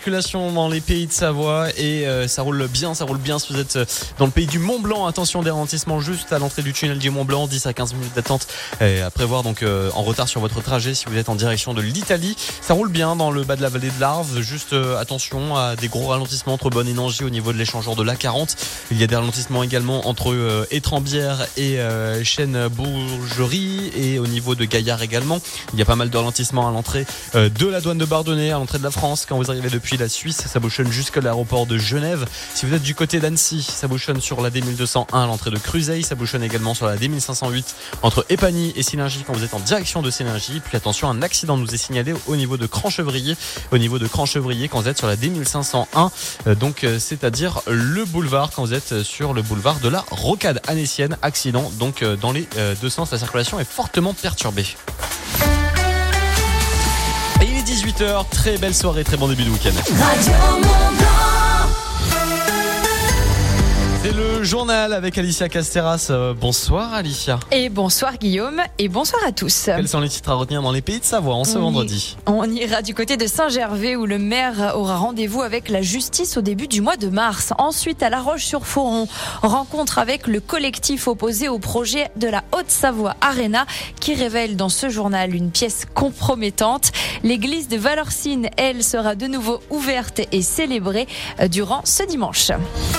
circulation dans les pays de Savoie et ça roule bien si vous êtes dans le pays du Mont Blanc. Attention, des ralentissements juste à l'entrée du tunnel du Mont Blanc, 10 à 15 minutes d'attente à prévoir, donc en retard sur votre trajet si vous êtes en direction de l'Italie. Ça roule bien dans le bas de la vallée de l'Arve, juste attention à des gros ralentissements entre Bonne et Nangy au niveau de l'échangeur de l'A40. Il y a des ralentissements également entre Étrembières et Chêne-Bourgerie et au niveau de Gaillard également. Il y a pas mal de ralentissements à l'entrée de la douane de Bardonnay, à l'entrée de la France. Quand vous arrivez depuis la Suisse, ça bouchonne jusqu'à l'aéroport de Genève. Si vous êtes du côté d'Annecy, ça bouchonne sur la D1201 à l'entrée de Cruzeil. Ça bouchonne également sur la D1508 entre Épagny et Sillingy quand vous êtes en direction de Sillingy. Puis attention, un accident nous est signalé au niveau de Cranchevrier. Quand vous êtes sur la D1501, donc c'est-à-dire le boulevard, quand vous êtes sur le boulevard de la Rocade annécienne. Accident donc dans les deux sens, la circulation est fortement perturbée. Et il est 18h, très belle soirée, très bon début de week-end. C'est le journal avec Alicia Casteras. Bonsoir Alicia. Et bonsoir Guillaume, et bonsoir à tous. Quels sont les titres à retenir dans les pays de Savoie en ce vendredi ? On ira du côté de Saint-Gervais où le maire aura rendez-vous avec la justice au début du mois de mars. Ensuite à La Roche-sur-Foron, rencontre avec le collectif opposé au projet de la Haute-Savoie Arena qui révèle dans ce journal une pièce compromettante. L'église de Valorcine, elle, sera de nouveau ouverte et célébrée durant ce dimanche.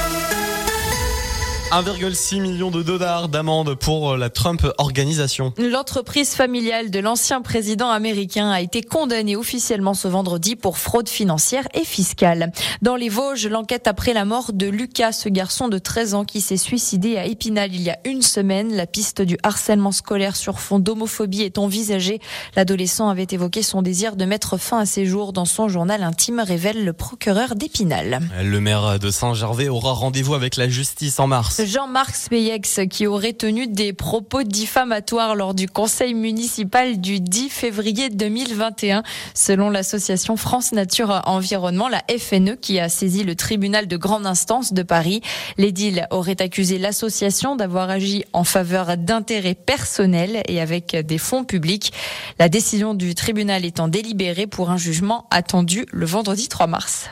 1,6 million de dollars d'amende pour la Trump Organisation. L'entreprise familiale de l'ancien président américain a été condamnée officiellement ce vendredi pour fraude financière et fiscale. Dans les Vosges, l'enquête après la mort de Lucas, ce garçon de 13 ans qui s'est suicidé à Épinal il y a une semaine. La piste du harcèlement scolaire sur fond d'homophobie est envisagée. L'adolescent avait évoqué son désir de mettre fin à ses jours dans son journal intime, révèle le procureur d'Épinal. Le maire de Saint-Gervais aura rendez-vous avec la justice en mars. Jean-Marc Speyex qui aurait tenu des propos diffamatoires lors du conseil municipal du 10 février 2021. Selon l'association France Nature Environnement, la FNE qui a saisi le tribunal de grande instance de Paris, l'édile aurait accusé l'association d'avoir agi en faveur d'intérêts personnels et avec des fonds publics. La décision du tribunal étant délibérée pour un jugement attendu le vendredi 3 mars.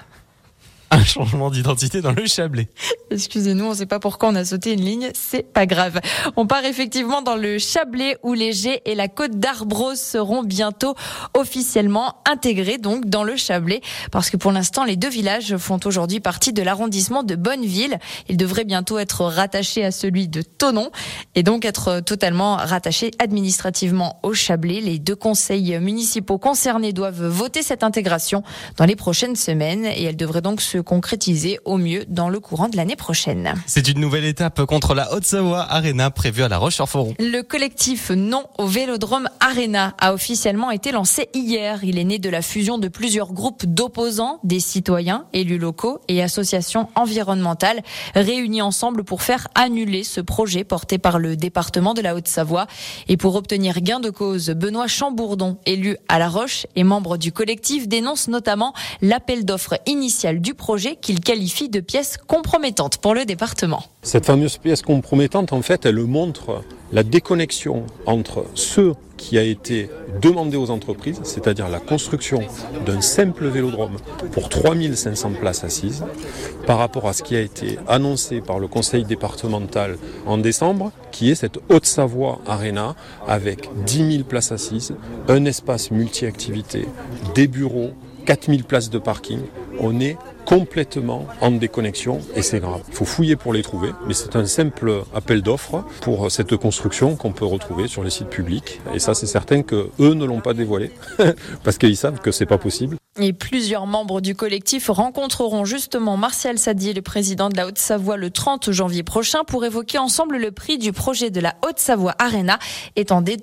Un changement d'identité dans le Chablais. Excusez-nous, on ne sait pas pourquoi on a sauté une ligne, c'est pas grave. On part effectivement dans le Chablais où les Gets et la Côte d'Arbreau seront bientôt officiellement intégrés donc dans le Chablais parce que pour l'instant les deux villages font aujourd'hui partie de l'arrondissement de Bonneville. Ils devraient bientôt être rattachés à celui de Thonon et donc être totalement rattachés administrativement au Chablais. Les deux conseils municipaux concernés doivent voter cette intégration dans les prochaines semaines et elle devrait donc se concrétiser au mieux dans le courant de l'année prochaine. C'est une nouvelle étape contre la Haute-Savoie Arena prévue à La Roche-sur-Foron. Le collectif Non au Vélodrome Arena a officiellement été lancé hier. Il est né de la fusion de plusieurs groupes d'opposants, des citoyens, élus locaux et associations environnementales réunis ensemble pour faire annuler ce projet porté par le département de la Haute-Savoie. Et pour obtenir gain de cause, Benoît Chambourdon, élu à La Roche et membre du collectif, dénonce notamment l'appel d'offres initial du projet qu'il qualifie de pièce compromettante pour le département. Cette fameuse pièce compromettante, en fait, elle montre la déconnexion entre ce qui a été demandé aux entreprises, c'est-à-dire la construction d'un simple vélodrome pour 3500 places assises, par rapport à ce qui a été annoncé par le conseil départemental en décembre, qui est cette Haute-Savoie Arena avec 10 000 places assises, un espace multi-activités, des bureaux, 4000 places de parking. On est complètement en déconnexion et c'est grave. Il faut fouiller pour les trouver, mais c'est un simple appel d'offres pour cette construction qu'on peut retrouver sur les sites publics. Et ça, c'est certain que eux ne l'ont pas dévoilé parce qu'ils savent que c'est pas possible. Et plusieurs membres du collectif rencontreront justement Martial Sadier, le président de la Haute-Savoie, le 30 janvier prochain pour évoquer ensemble le prix du projet de la Haute-Savoie Arena et tenter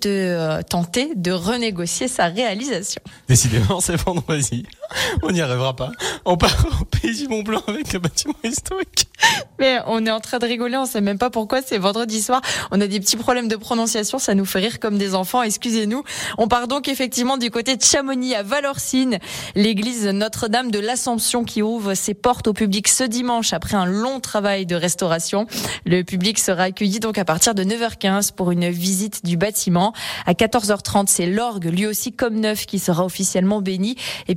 de renégocier sa réalisation. Décidément, c'est vendredi. On n'y arrivera pas. On part au pays du Mont Blanc avec le bâtiment historique. Mais on est en train de rigoler, on sait même pas pourquoi, c'est vendredi soir. On a des petits problèmes de prononciation, ça nous fait rire comme des enfants, excusez-nous. On part donc effectivement du côté de Chamonix à Valorcine, l'église Notre-Dame de l'Assomption qui ouvre ses portes au public ce dimanche après un long travail de restauration. Le public sera accueilli donc à partir de 9h15 pour une visite du bâtiment. À 14h30, c'est l'orgue, lui aussi comme neuf, qui sera officiellement béni. Et puis il y aura une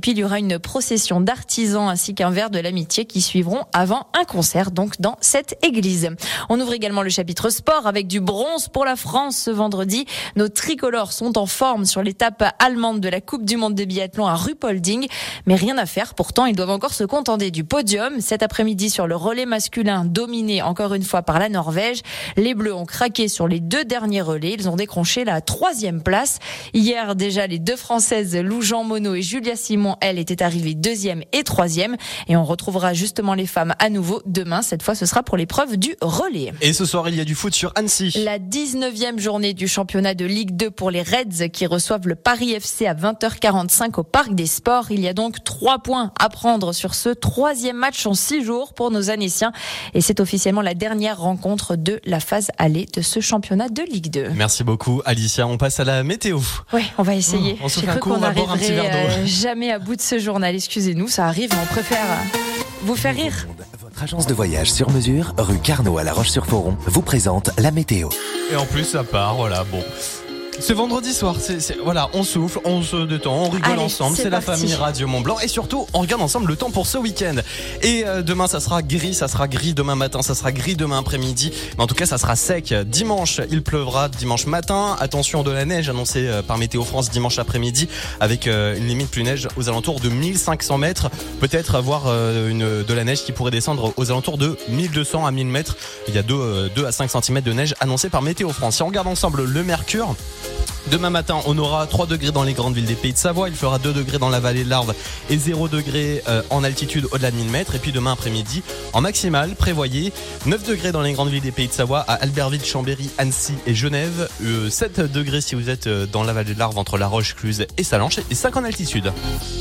une procession d'artisans ainsi qu'un verre de l'amitié qui suivront avant un concert donc dans cette église. On ouvre également le chapitre sport avec du bronze pour la France ce vendredi. Nos tricolores sont en forme sur l'étape allemande de la Coupe du monde de biathlon à Ruhpolding, mais rien à faire. Pourtant, ils doivent encore se contenter du podium. Cet après-midi sur le relais masculin dominé encore une fois par la Norvège, les Bleus ont craqué sur les 2 derniers relais. Ils ont décroché la 3e place. Hier déjà, les 2 Françaises Lou-Jean Monod et Julia Simon, elles, étaient arrivées 2e et 3e. Et on retrouvera justement les femmes à nouveau demain. Cette fois, ce sera pour l'épreuve du relais. Et ce soir, il y a du foot sur Annecy. La 19e journée du championnat de Ligue 2 pour les Reds qui reçoivent le Paris FC à 20h45 au Parc des Sports. Il y a donc 3 points à prendre sur ce 3e match en 6 jours pour nos Annéciens. Et c'est officiellement la dernière rencontre de la phase aller de ce championnat de Ligue 2. Merci beaucoup, Alicia. On passe à la météo. Oui, on va essayer. On se fait un coup, on va boire un petit verre d'eau. Jamais à bout de ce journal. Excusez-nous, ça arrive, mais on préfère vous faire rire. Votre agence de voyage sur mesure, rue Carnot à La Roche-sur-Foron, vous présente la météo. Et en plus, ça part, voilà, bon. C'est vendredi soir, voilà, on souffle, on se détend, on rigole ensemble, c'est la famille Radio Mont-Blanc et surtout on regarde ensemble le temps pour ce week-end. Et demain ça sera gris demain matin, ça sera gris demain après-midi, mais en tout cas ça sera sec. Dimanche il pleuvra dimanche matin, attention de la neige annoncée par Météo France dimanche après-midi avec une limite plus neige aux alentours de 1500 mètres, peut-être avoir de la neige qui pourrait descendre aux alentours de 1200 à 1000 mètres. Il y a 2 à 5 cm de neige annoncée par Météo France. Si on regarde ensemble le mercure, demain matin, on aura 3 degrés dans les grandes villes des Pays de Savoie. Il fera 2 degrés dans la vallée de l'Arve et 0 degrés en altitude au-delà de 1000 mètres. Et puis demain après-midi, en maximale, prévoyez 9 degrés dans les grandes villes des Pays de Savoie à Albertville, Chambéry, Annecy et Genève. 7 degrés si vous êtes dans la vallée de l'Arve entre La Roche, Cluse et Salanches et 5 en altitude.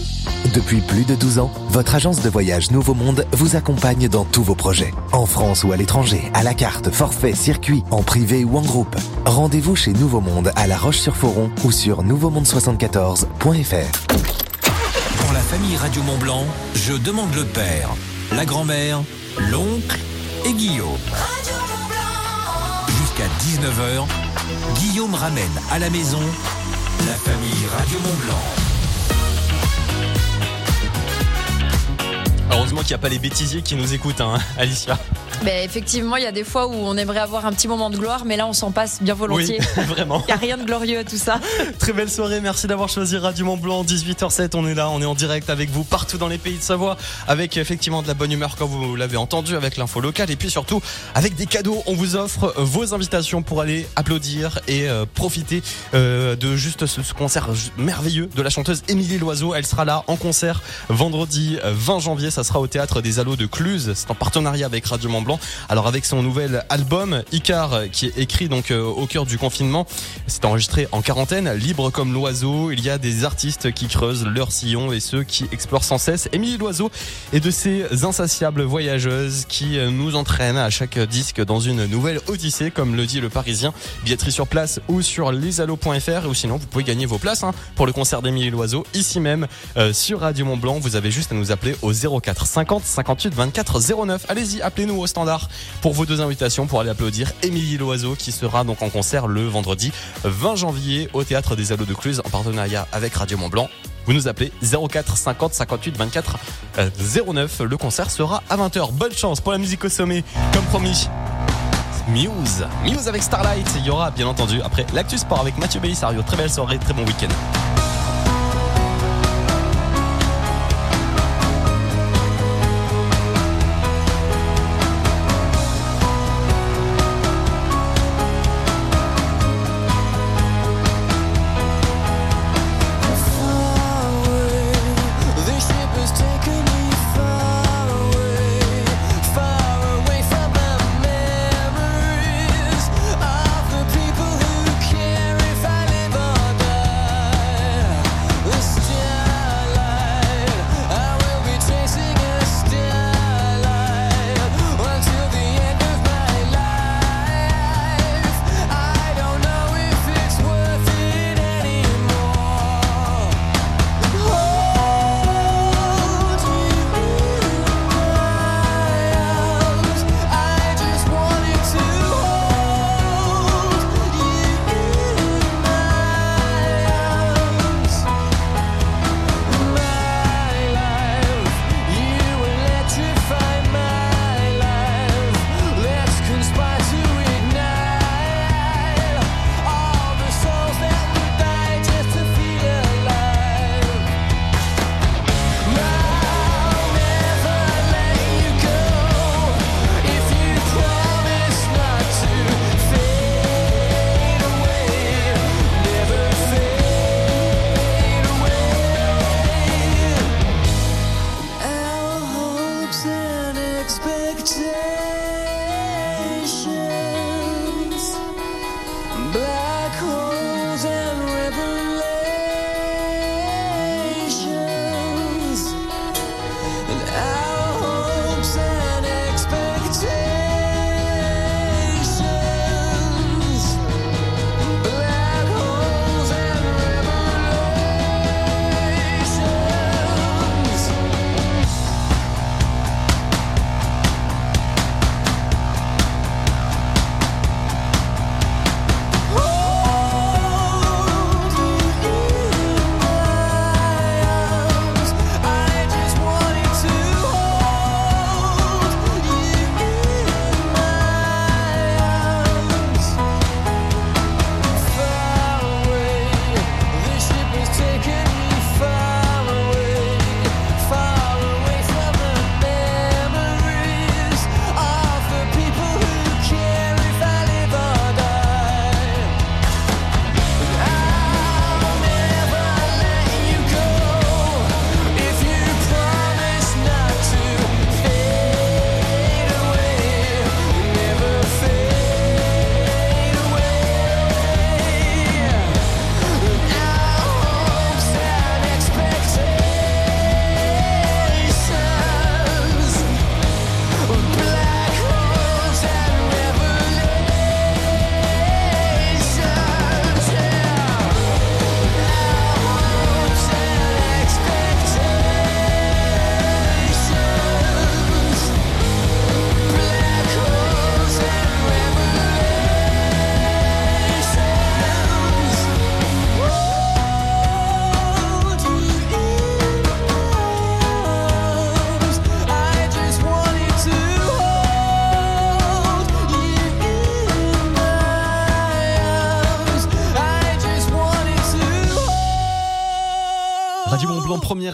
Depuis plus de 12 ans, votre agence de voyage Nouveau Monde vous accompagne dans tous vos projets. En France ou à l'étranger, à la carte, forfait, circuit, en privé ou en groupe. Rendez-vous chez Nouveau Monde à La Roche-sur-Foron ou sur nouveaumonde74.fr. Pour la famille Radio Mont-Blanc, je demande le père, la grand-mère, l'oncle et Guillaume. Jusqu'à 19h, Guillaume ramène à la maison la famille Radio Mont-Blanc. Heureusement qu'il n'y a pas les bêtisiers qui nous écoutent, hein, Alicia. Mais effectivement, il y a des fois où on aimerait avoir un petit moment de gloire, mais là on s'en passe bien volontiers. Oui, vraiment. Il n'y a rien de glorieux à tout ça. Très belle soirée, merci d'avoir choisi Radio Mont-Blanc. 18h07, on est là, on est en direct avec vous partout dans les Pays de Savoie, avec effectivement de la bonne humeur comme vous l'avez entendu, avec l'info locale et puis surtout avec des cadeaux. On vous offre vos invitations pour aller applaudir et profiter de juste ce concert merveilleux de la chanteuse Émilie Loiseau. Elle sera là en concert vendredi 20 janvier, ça sera au Théâtre des Allos de Cluse. C'est en partenariat avec Radio Mont-Blanc. Alors avec son nouvel album Icar, qui est écrit donc au cœur du confinement, c'est enregistré en quarantaine, libre comme l'oiseau. Il y a des artistes qui creusent leur sillon et ceux qui explorent sans cesse. Émilie Loiseau est de ces insatiables voyageuses qui nous entraînent à chaque disque dans une nouvelle odyssée, comme le dit le Parisien. Billetterie sur place ou sur lesallos.fr, ou sinon vous pouvez gagner vos places pour le concert d'Émilie Loiseau ici même sur Radio Mont-Blanc. Vous avez juste à nous appeler au 04 50 58 24 09. Allez-y, appelez-nous au standard pour vos 2 invitations pour aller applaudir Émilie Loiseau qui sera donc en concert le vendredi 20 janvier au Théâtre des Allos de Cluse en partenariat avec Radio Mont-Blanc. Vous nous appelez 04 50 58 24 09. Le concert sera à 20h. Bonne chance pour la musique au sommet, comme promis. Muse avec Starlight. Il y aura bien entendu après l'actu sport avec Mathieu Bellisario. Très belle soirée, très bon week-end.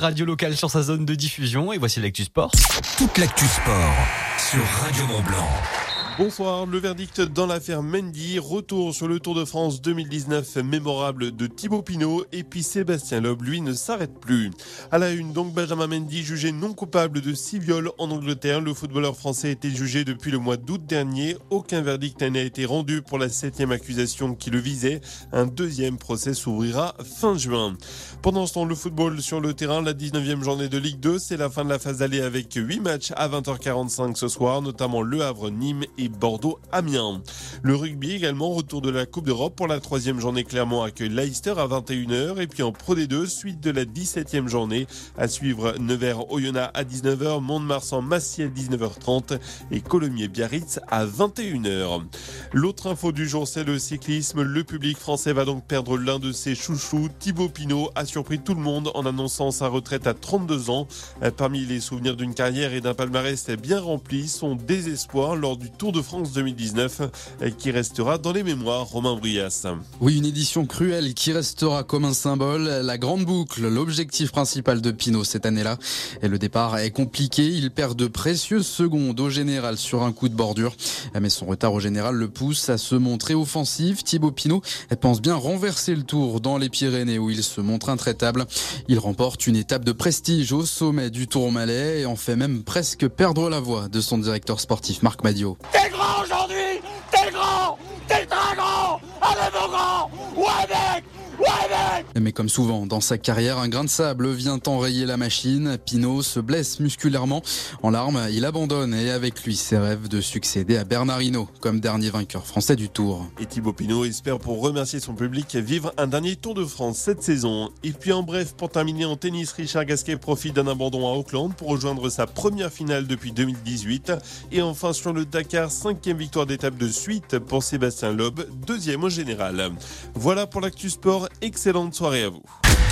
radio locale sur sa zone de diffusion. Et voici l'actu sport. Toute l'actu sport sur Radio Mont-Blanc. Bonsoir, le verdict dans l'affaire Mendy, retour sur le Tour de France 2019 mémorable de Thibaut Pinot et puis Sébastien Loeb, lui, ne s'arrête plus. À la une, donc, Benjamin Mendy jugé non coupable de 6 viols en Angleterre. Le footballeur français a été jugé depuis le mois d'août dernier. Aucun verdict n'a été rendu pour la 7e accusation qui le visait. Un deuxième procès s'ouvrira fin juin. Pendant ce temps, le football sur le terrain, la 19e journée de Ligue 2, c'est la fin de la phase aller avec 8 matchs à 20h45 ce soir, notamment Le Havre, Nîmes et Bordeaux-Amiens. Le rugby également, retour de la Coupe d'Europe pour la 3e journée. Clermont accueille Leicester à 21h et puis en Pro D2, suite de la 17e journée. À suivre Nevers-Oyonnax à 19h, Mont-de-Marsan-Massy à 19h30 et Colomiers-Biarritz à 21h. L'autre info du jour, c'est le cyclisme. Le public français va donc perdre l'un de ses chouchous. Thibaut Pinot a surpris tout le monde en annonçant sa retraite à 32 ans. Parmi les souvenirs d'une carrière et d'un palmarès bien rempli, son désespoir lors du Tour de France 2019 qui restera dans les mémoires. Romain Brias. Oui, une édition cruelle qui restera comme un symbole. La grande boucle, l'objectif principal de Pinot cette année-là. Et le départ est compliqué. Il perd de précieuses secondes au général sur un coup de bordure. Mais son retard au général le pousse à se montrer offensif. Thibaut Pinot pense bien renverser le Tour dans les Pyrénées où il se montre intraitable. Il remporte une étape de prestige au sommet du Tourmalet et en fait même presque perdre la voix de son directeur sportif Marc Madiot. T'es grand aujourd'hui! T'es grand! T'es très grand! Allez mon grand! Ouais mec! Ouais mec! Mais comme souvent dans sa carrière, un grain de sable vient enrayer la machine. Pinot se blesse musculairement. En larmes, il abandonne et avec lui ses rêves de succéder à Bernard Hinault comme dernier vainqueur français du Tour. Et Thibaut Pinot espère, pour remercier son public, vivre un dernier Tour de France cette saison. Et puis en bref, pour terminer en tennis, Richard Gasquet profite d'un abandon à Auckland pour rejoindre sa première finale depuis 2018. Et enfin sur le Dakar, 5e victoire d'étape de suite pour Sébastien Loeb, 2e au général. Voilà pour l'actu sport, excellente soirée à vous.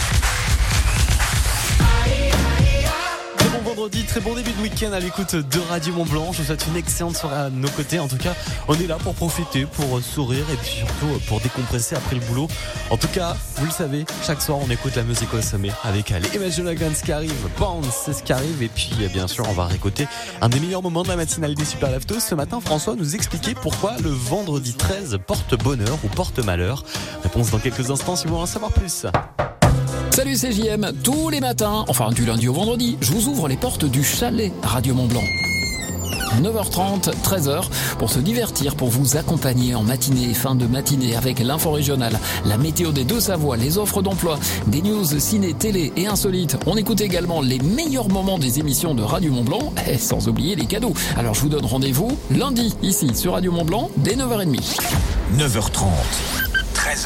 Très bon vendredi, très bon début de week-end à l'écoute de Radio Mont-Blanc. Je vous souhaite une excellente soirée à nos côtés. En tout cas, on est là pour profiter, pour sourire et puis surtout pour décompresser après le boulot. En tout cas, vous le savez, chaque soir on écoute la musique au sommet avec les Imagine Dragons qui arrive, Bounce, c'est ce qui arrive. Et puis bien sûr, on va réécouter un des meilleurs moments de la matinale des Super Leftos. Ce matin, François nous expliquait pourquoi le vendredi 13 porte bonheur ou porte malheur. Réponse dans quelques instants si vous voulez en savoir plus. Salut, c'est JM. Tous les matins, enfin du lundi au vendredi, je vous ouvre les portes du chalet Radio Mont-Blanc. 9h30, 13h, pour se divertir, pour vous accompagner en matinée et fin de matinée avec l'info régionale, la météo des Deux-Savoies, les offres d'emploi, des news ciné, télé et insolites. On écoute également les meilleurs moments des émissions de Radio Mont-Blanc, et sans oublier les cadeaux. Alors je vous donne rendez-vous lundi, ici sur Radio Mont-Blanc, dès 9h30. 9h30, 13h.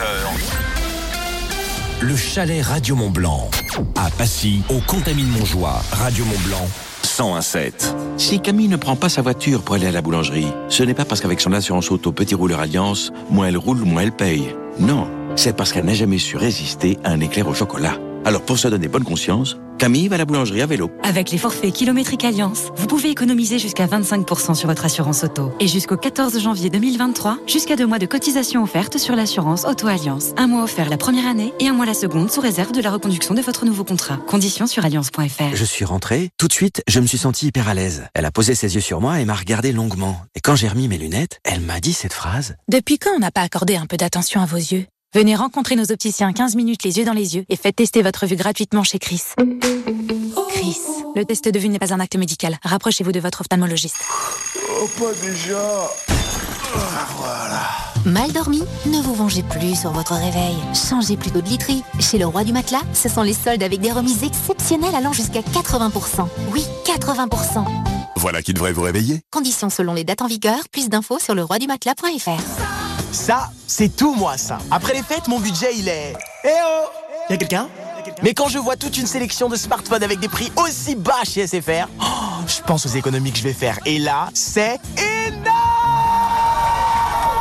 Le chalet Radio Mont-Blanc. À Passy, au Contamine-Montjoie, Radio Mont-Blanc, 101.7. Si Camille ne prend pas sa voiture pour aller à la boulangerie, ce n'est pas parce qu'avec son assurance auto Petit Rouleur Alliance, moins elle roule, moins elle paye. Non, c'est parce qu'elle n'a jamais su résister à un éclair au chocolat. Alors pour se donner bonne conscience, Camille va à la boulangerie à vélo. Avec les forfaits kilométriques Alliance, vous pouvez économiser jusqu'à 25% sur votre assurance auto. Et jusqu'au 14 janvier 2023, jusqu'à 2 mois de cotisation offerte sur l'assurance Auto Alliance. 1 mois offert la première année et 1 mois la seconde sous réserve de la reconduction de votre nouveau contrat. Conditions sur alliance.fr. Je suis rentré, tout de suite, je me suis senti hyper à l'aise. Elle a posé ses yeux sur moi et m'a regardé longuement. Et quand j'ai remis mes lunettes, elle m'a dit cette phrase. Depuis quand on n'a pas accordé un peu d'attention à vos yeux ? Venez rencontrer nos opticiens 15 minutes les yeux dans les yeux et faites tester votre vue gratuitement chez Chris. Chris, le test de vue n'est pas un acte médical. Rapprochez-vous de votre ophtalmologiste. Oh, pas déjà. Voilà. Mal dormi? Ne vous vengez plus sur votre réveil. Changez plutôt de literie. Chez le Roi du Matelas, ce sont les soldes avec des remises exceptionnelles allant jusqu'à 80%. Oui, 80%. Voilà qui devrait vous réveiller. Conditions selon les dates en vigueur. Plus d'infos sur leroidumatela.fr. Ça, c'est tout moi ça. Après les fêtes, mon budget il est... Eh oh! Y'a quelqu'un? Mais quand je vois toute une sélection de smartphones avec des prix aussi bas chez SFR, je pense aux économies que je vais faire. Et là, c'est énorme!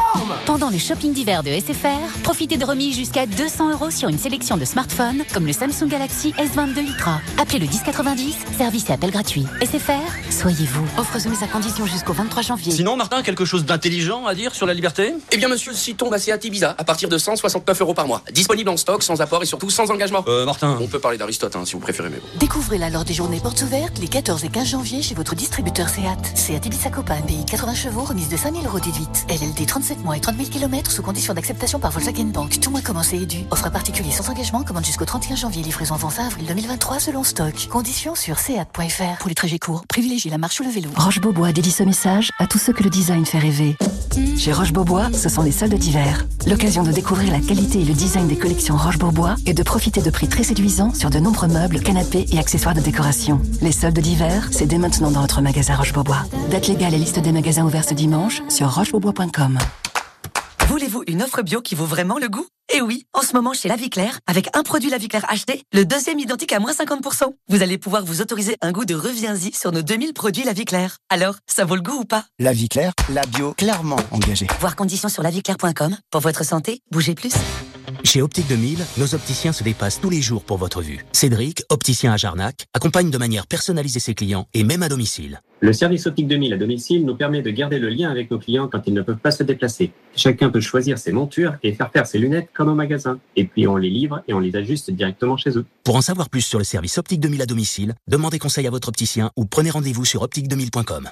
Pendant le shopping d'hiver de SFR, profitez de remises jusqu'à 200 € sur une sélection de smartphones comme le Samsung Galaxy S22 Ultra. Appelez le 1090, service et appel gratuit. SFR, soyez vous. Offre soumise à condition jusqu'au 23 janvier. Sinon, Martin, quelque chose d'intelligent à dire sur la liberté ? Eh bien, monsieur, si tombe à Seat Ibiza à partir de 169 € par mois. Disponible en stock, sans apport et surtout sans engagement. Martin. On peut parler d'Aristote, si vous préférez, mais bon. Découvrez-la lors des journées portes ouvertes les 14 et 15 janvier chez votre distributeur Seat. Seat Ibiza Copa, pays 80 chevaux, remise de 5 000 € déduite. LLD 37 mois et 30 000 km sous condition d'acceptation par Volkswagen Bank. Tout mois commencé et dû. Offre particulier sans engagement, commande jusqu'au 31 janvier. Livraison avant fin avril 2023 selon stock. Conditions sur seat.fr. Pour les trajets courts, privilégiez la marche ou le vélo. Roche-Beaubois dédie ce message à tous ceux que le design fait rêver. Chez Roche-Beaubois, ce sont les soldes d'hiver. L'occasion de découvrir la qualité et le design des collections Roche-Beaubois et de profiter de prix très séduisants sur de nombreux meubles, canapés et accessoires de décoration. Les soldes d'hiver, c'est dès maintenant dans votre magasin Roche-Beaubois. Date légale et liste des magasins ouverts ce dimanche sur rochebeaubois.com. Voulez-vous une offre bio qui vaut vraiment le goût ? Eh oui, en ce moment chez La Vie Claire, avec un produit La Vie Claire acheté, le deuxième identique à moins 50%. Vous allez pouvoir vous autoriser un goût de reviens-y sur nos 2000 produits La Vie Claire. Alors, ça vaut le goût ou pas ? La Vie Claire, la bio clairement engagée. Voir conditions sur laviclaire.com. Pour votre santé, bougez plus. Chez Optique 2000, nos opticiens se dépassent tous les jours pour votre vue. Cédric, opticien à Jarnac, accompagne de manière personnalisée ses clients et même à domicile. Le service Optique 2000 à domicile nous permet de garder le lien avec nos clients quand ils ne peuvent pas se déplacer. Chacun peut choisir ses montures et faire ses lunettes comme au magasin. Et puis on les livre et on les ajuste directement chez eux. Pour en savoir plus sur le service Optique 2000 à domicile, demandez conseil à votre opticien ou prenez rendez-vous sur optique2000.com.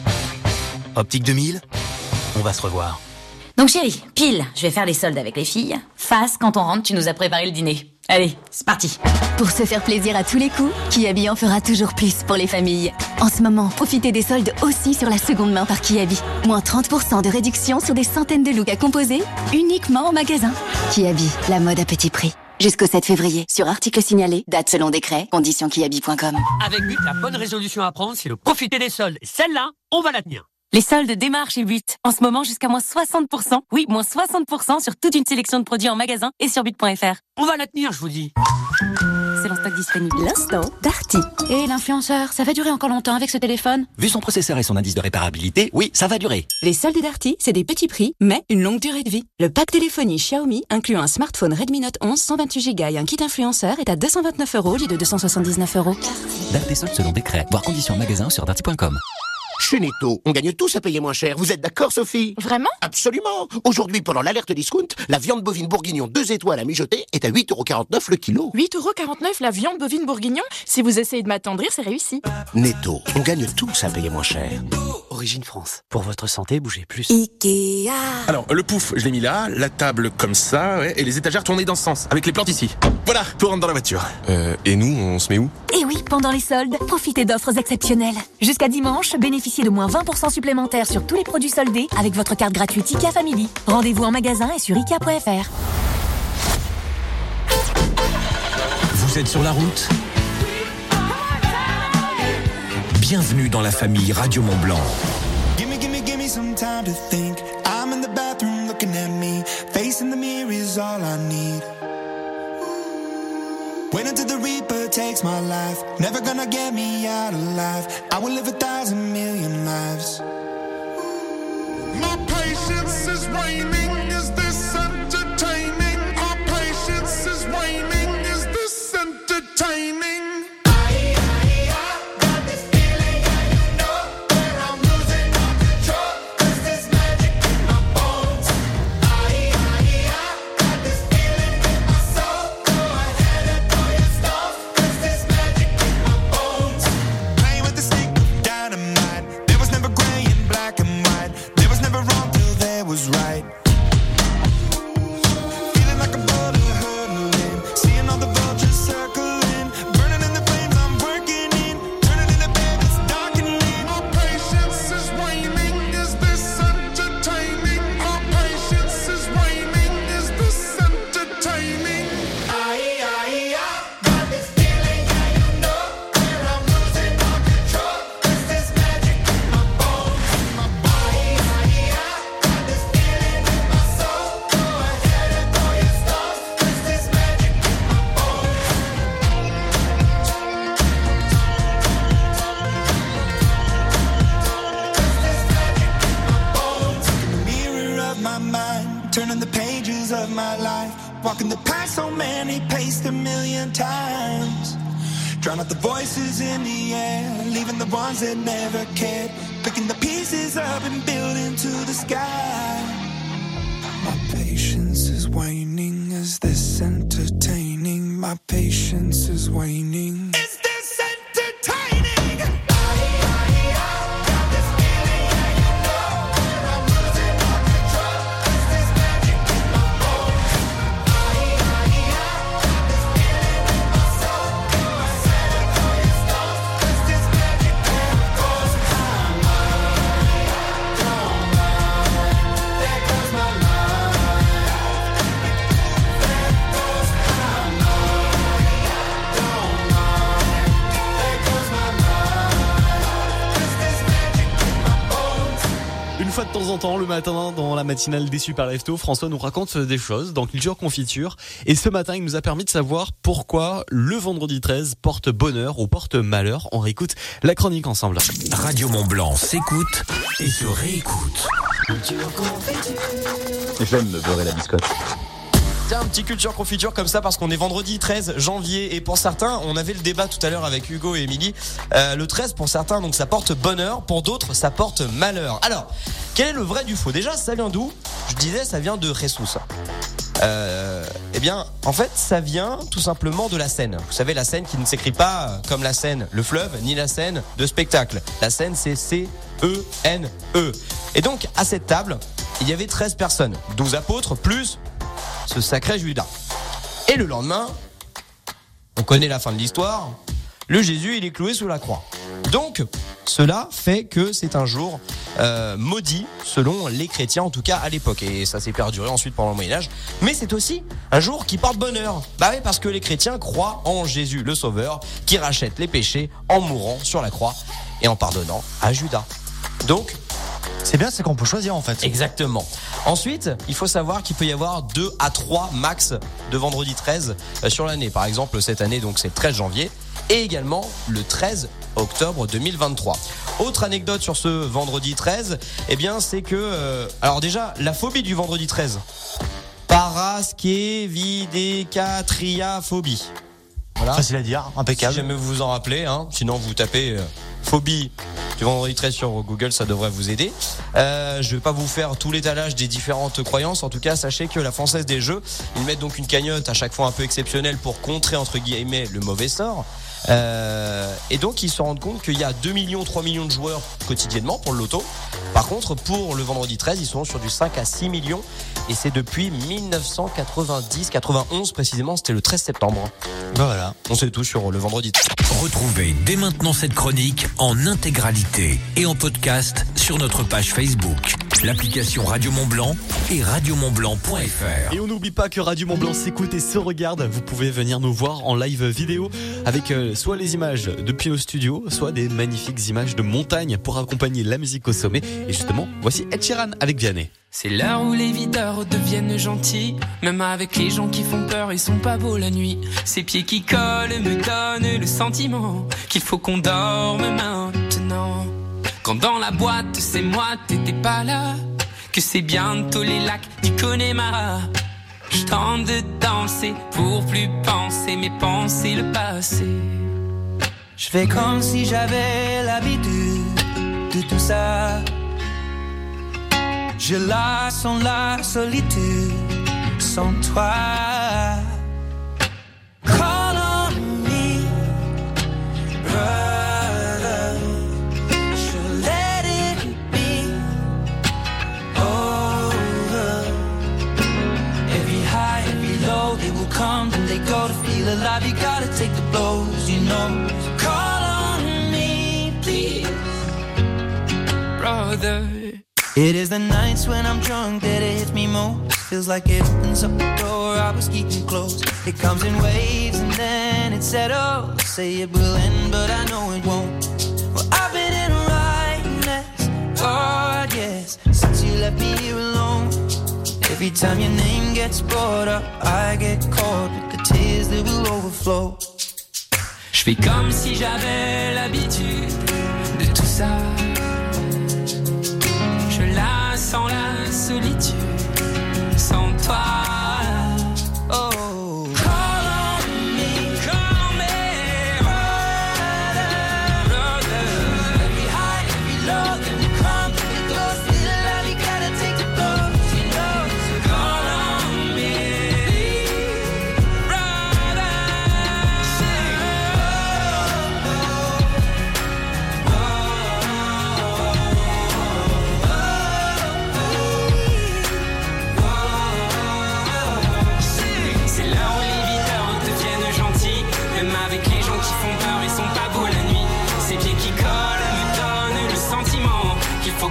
Optique 2000, on va se revoir. Donc chérie, pile, je vais faire les soldes avec les filles. Face, quand on rentre, tu nous as préparé le dîner. Allez, c'est parti. Pour se faire plaisir à tous les coups, Kiabi en fera toujours plus pour les familles. En ce moment, profitez des soldes aussi sur la seconde main par Kiabi. Moins 30% de réduction sur des centaines de looks à composer, uniquement en magasin. Kiabi, la mode à petit prix. Jusqu'au 7 février, sur article signalé, date selon décret, conditions kiabi.com. Avec But, la bonne résolution à prendre, c'est de profiter des soldes. Celle-là, on va la tenir. Les soldes démarrent chez But. En ce moment, jusqu'à moins 60%. Oui, moins 60% sur toute une sélection de produits en magasin et sur but.fr. On va la tenir, je vous dis. C'est en stock disponible. L'instant Darty. Et l'influenceur, ça va durer encore longtemps avec ce téléphone ? Vu son processeur et son indice de réparabilité, oui, ça va durer. Les soldes Darty, c'est des petits prix, mais une longue durée de vie. Le pack téléphonie Xiaomi, incluant un smartphone Redmi Note 11 128 Go et un kit influenceur, est à 229 € au lieu de 279 €. Date des soldes selon décret. Voir conditions magasin sur darty.com. Chez Netto, on gagne tous à payer moins cher. Vous êtes d'accord, Sophie ? Vraiment ? Absolument. Aujourd'hui, pendant l'alerte discount, la viande bovine bourguignon 2 étoiles à mijoter est à 8,49 € le kilo. 8,49 € la viande bovine bourguignon ? Si vous essayez de m'attendrir, c'est réussi. Netto, on gagne tous à payer moins cher. Origine France. Pour votre santé, bougez plus. Ikea. Alors, le pouf, je l'ai mis là, la table comme ça, ouais, et les étagères tournées dans ce sens, avec les plantes ici. Voilà, tout rentre dans la voiture. Et nous, on se met où ? Et oui, pendant les soldes, profitez d'offres exceptionnelles. Jusqu'à dimanche, bénéficiez de moins 20% supplémentaires sur tous les produits soldés avec votre carte gratuite IKEA Family. Rendez-vous en magasin et sur Ikea.fr. Vous êtes sur la route ? Bienvenue dans la famille Radio Mont-Blanc. Give me some time to think. I'm in the bathroom looking at me. Facing the mirror is all I need. Wait until the Reaper takes my life. Never gonna get me out alive. I will live 1,000 million lives. My patience is waning. Is this entertaining? My patience is waning. Is this entertaining? Was right. Walking the path so many paced a million times. Drown out the voices in the air, leaving the ones that never cared. Picking the pieces up and building to the sky. My patience is waning. Is this entertaining? My patience is waning. Is this entertaining? Une fois de temps en temps, le matin, dans la matinale des Super Leftos, François nous raconte des choses dans Culture Confiture. Et ce matin, il nous a permis de savoir pourquoi le vendredi 13 porte bonheur ou porte malheur. On réécoute la chronique ensemble. Radio Mont-Blanc s'écoute et se réécoute. J'aime me beurrer la biscotte. Tiens, un petit Culture Confiture comme ça parce qu'on est vendredi 13 janvier et pour certains, on avait le débat tout à l'heure avec Hugo et Émilie, le 13 pour certains donc ça porte bonheur, pour d'autres ça porte malheur. Alors, quel est le vrai du faux? Déjà, ça vient d'où? Je disais, ça vient de Jesus. Eh bien, en fait, ça vient tout simplement de la Seine. Vous savez, la Seine qui ne s'écrit pas comme la Seine, le fleuve, ni la Seine de spectacle. La Seine, c'est C-E-N-E. Et donc, à cette table, il y avait 13 personnes, 12 apôtres, plus ce sacré Judas. Et le lendemain, on connaît la fin de l'histoire, le Jésus, il est cloué sous la croix. Donc, cela fait que c'est un jour maudit, selon les chrétiens, en tout cas à l'époque. Et ça s'est perduré ensuite pendant le Moyen-Âge. Mais c'est aussi un jour qui porte bonheur. Bah oui, parce que les chrétiens croient en Jésus, le Sauveur, qui rachète les péchés en mourant sur la croix et en pardonnant à Judas. Donc, c'est bien, c'est qu'on peut choisir en fait. Exactement. Ensuite, il faut savoir qu'il peut y avoir 2 à 3 max de vendredi 13 sur l'année. Par exemple, cette année, donc c'est le 13 janvier et également le 13 octobre 2023. Autre anecdote sur ce vendredi 13, eh bien, c'est que... alors déjà, la phobie du vendredi 13. Paraskevidécatriaphobie. Voilà. Facile à dire, impeccable. Si jamais vous vous en rappelez, hein, sinon vous tapez phobie du vendredi 13 sur Google, ça devrait vous aider. Je vais pas vous faire tout l'étalage des différentes croyances. En tout cas, sachez que la Française des Jeux, ils mettent donc une cagnotte à chaque fois un peu exceptionnelle pour contrer entre guillemets le mauvais sort. Et donc ils se rendent compte qu'il y a 2 millions, 3 millions de joueurs quotidiennement pour le loto. Par contre, pour le vendredi 13, ils sont sur du 5 à 6 millions. Et c'est depuis 1990-91 précisément, c'était le 13 septembre. Ben voilà, on sait tout sur le vendredi 13. Retrouvez dès maintenant cette chronique en intégralité et en podcast sur notre page Facebook, l'application Radio Mont-Blanc et radiomontblanc.fr. Et on n'oublie pas que Radio Mont-Blanc s'écoute et se regarde. Vous pouvez venir nous voir en live vidéo avec soit les images depuis nos studios, soit des magnifiques images de montagne pour accompagner la musique au sommet. Et justement, voici Ed Sheeran avec Vianney. C'est l'heure où les videurs deviennent gentils. Même avec les gens qui font peur, ils sont pas beaux la nuit. Ces pieds qui collent me donnent le sentiment qu'il faut qu'on dorme maintenant. Quand dans la boîte, c'est moi, t'étais pas là. Que c'est bientôt les lacs du Connemara. Je tente de danser pour plus penser, mais penser le passé. Je fais comme si j'avais l'habitude de tout ça. Je la sens la solitude sans toi. Call on me, brother. Should let it be over. Every high, every low, they will come and they go. To feel alive, you gotta take the blows, you know. Call on me, please, brother. It is the nights when I'm drunk that it hits me most. Feels like it opens up the door I was keeping closed. It comes in waves and then it settles. Say it will end, but I know it won't. Well, I've been in a right mess, God, yes, since you left me here alone. Every time your name gets brought up, I get caught with the tears that will overflow. Je fais comme si j'avais l'habitude de tout ça. Je la sens la solitude sans toi. Oh,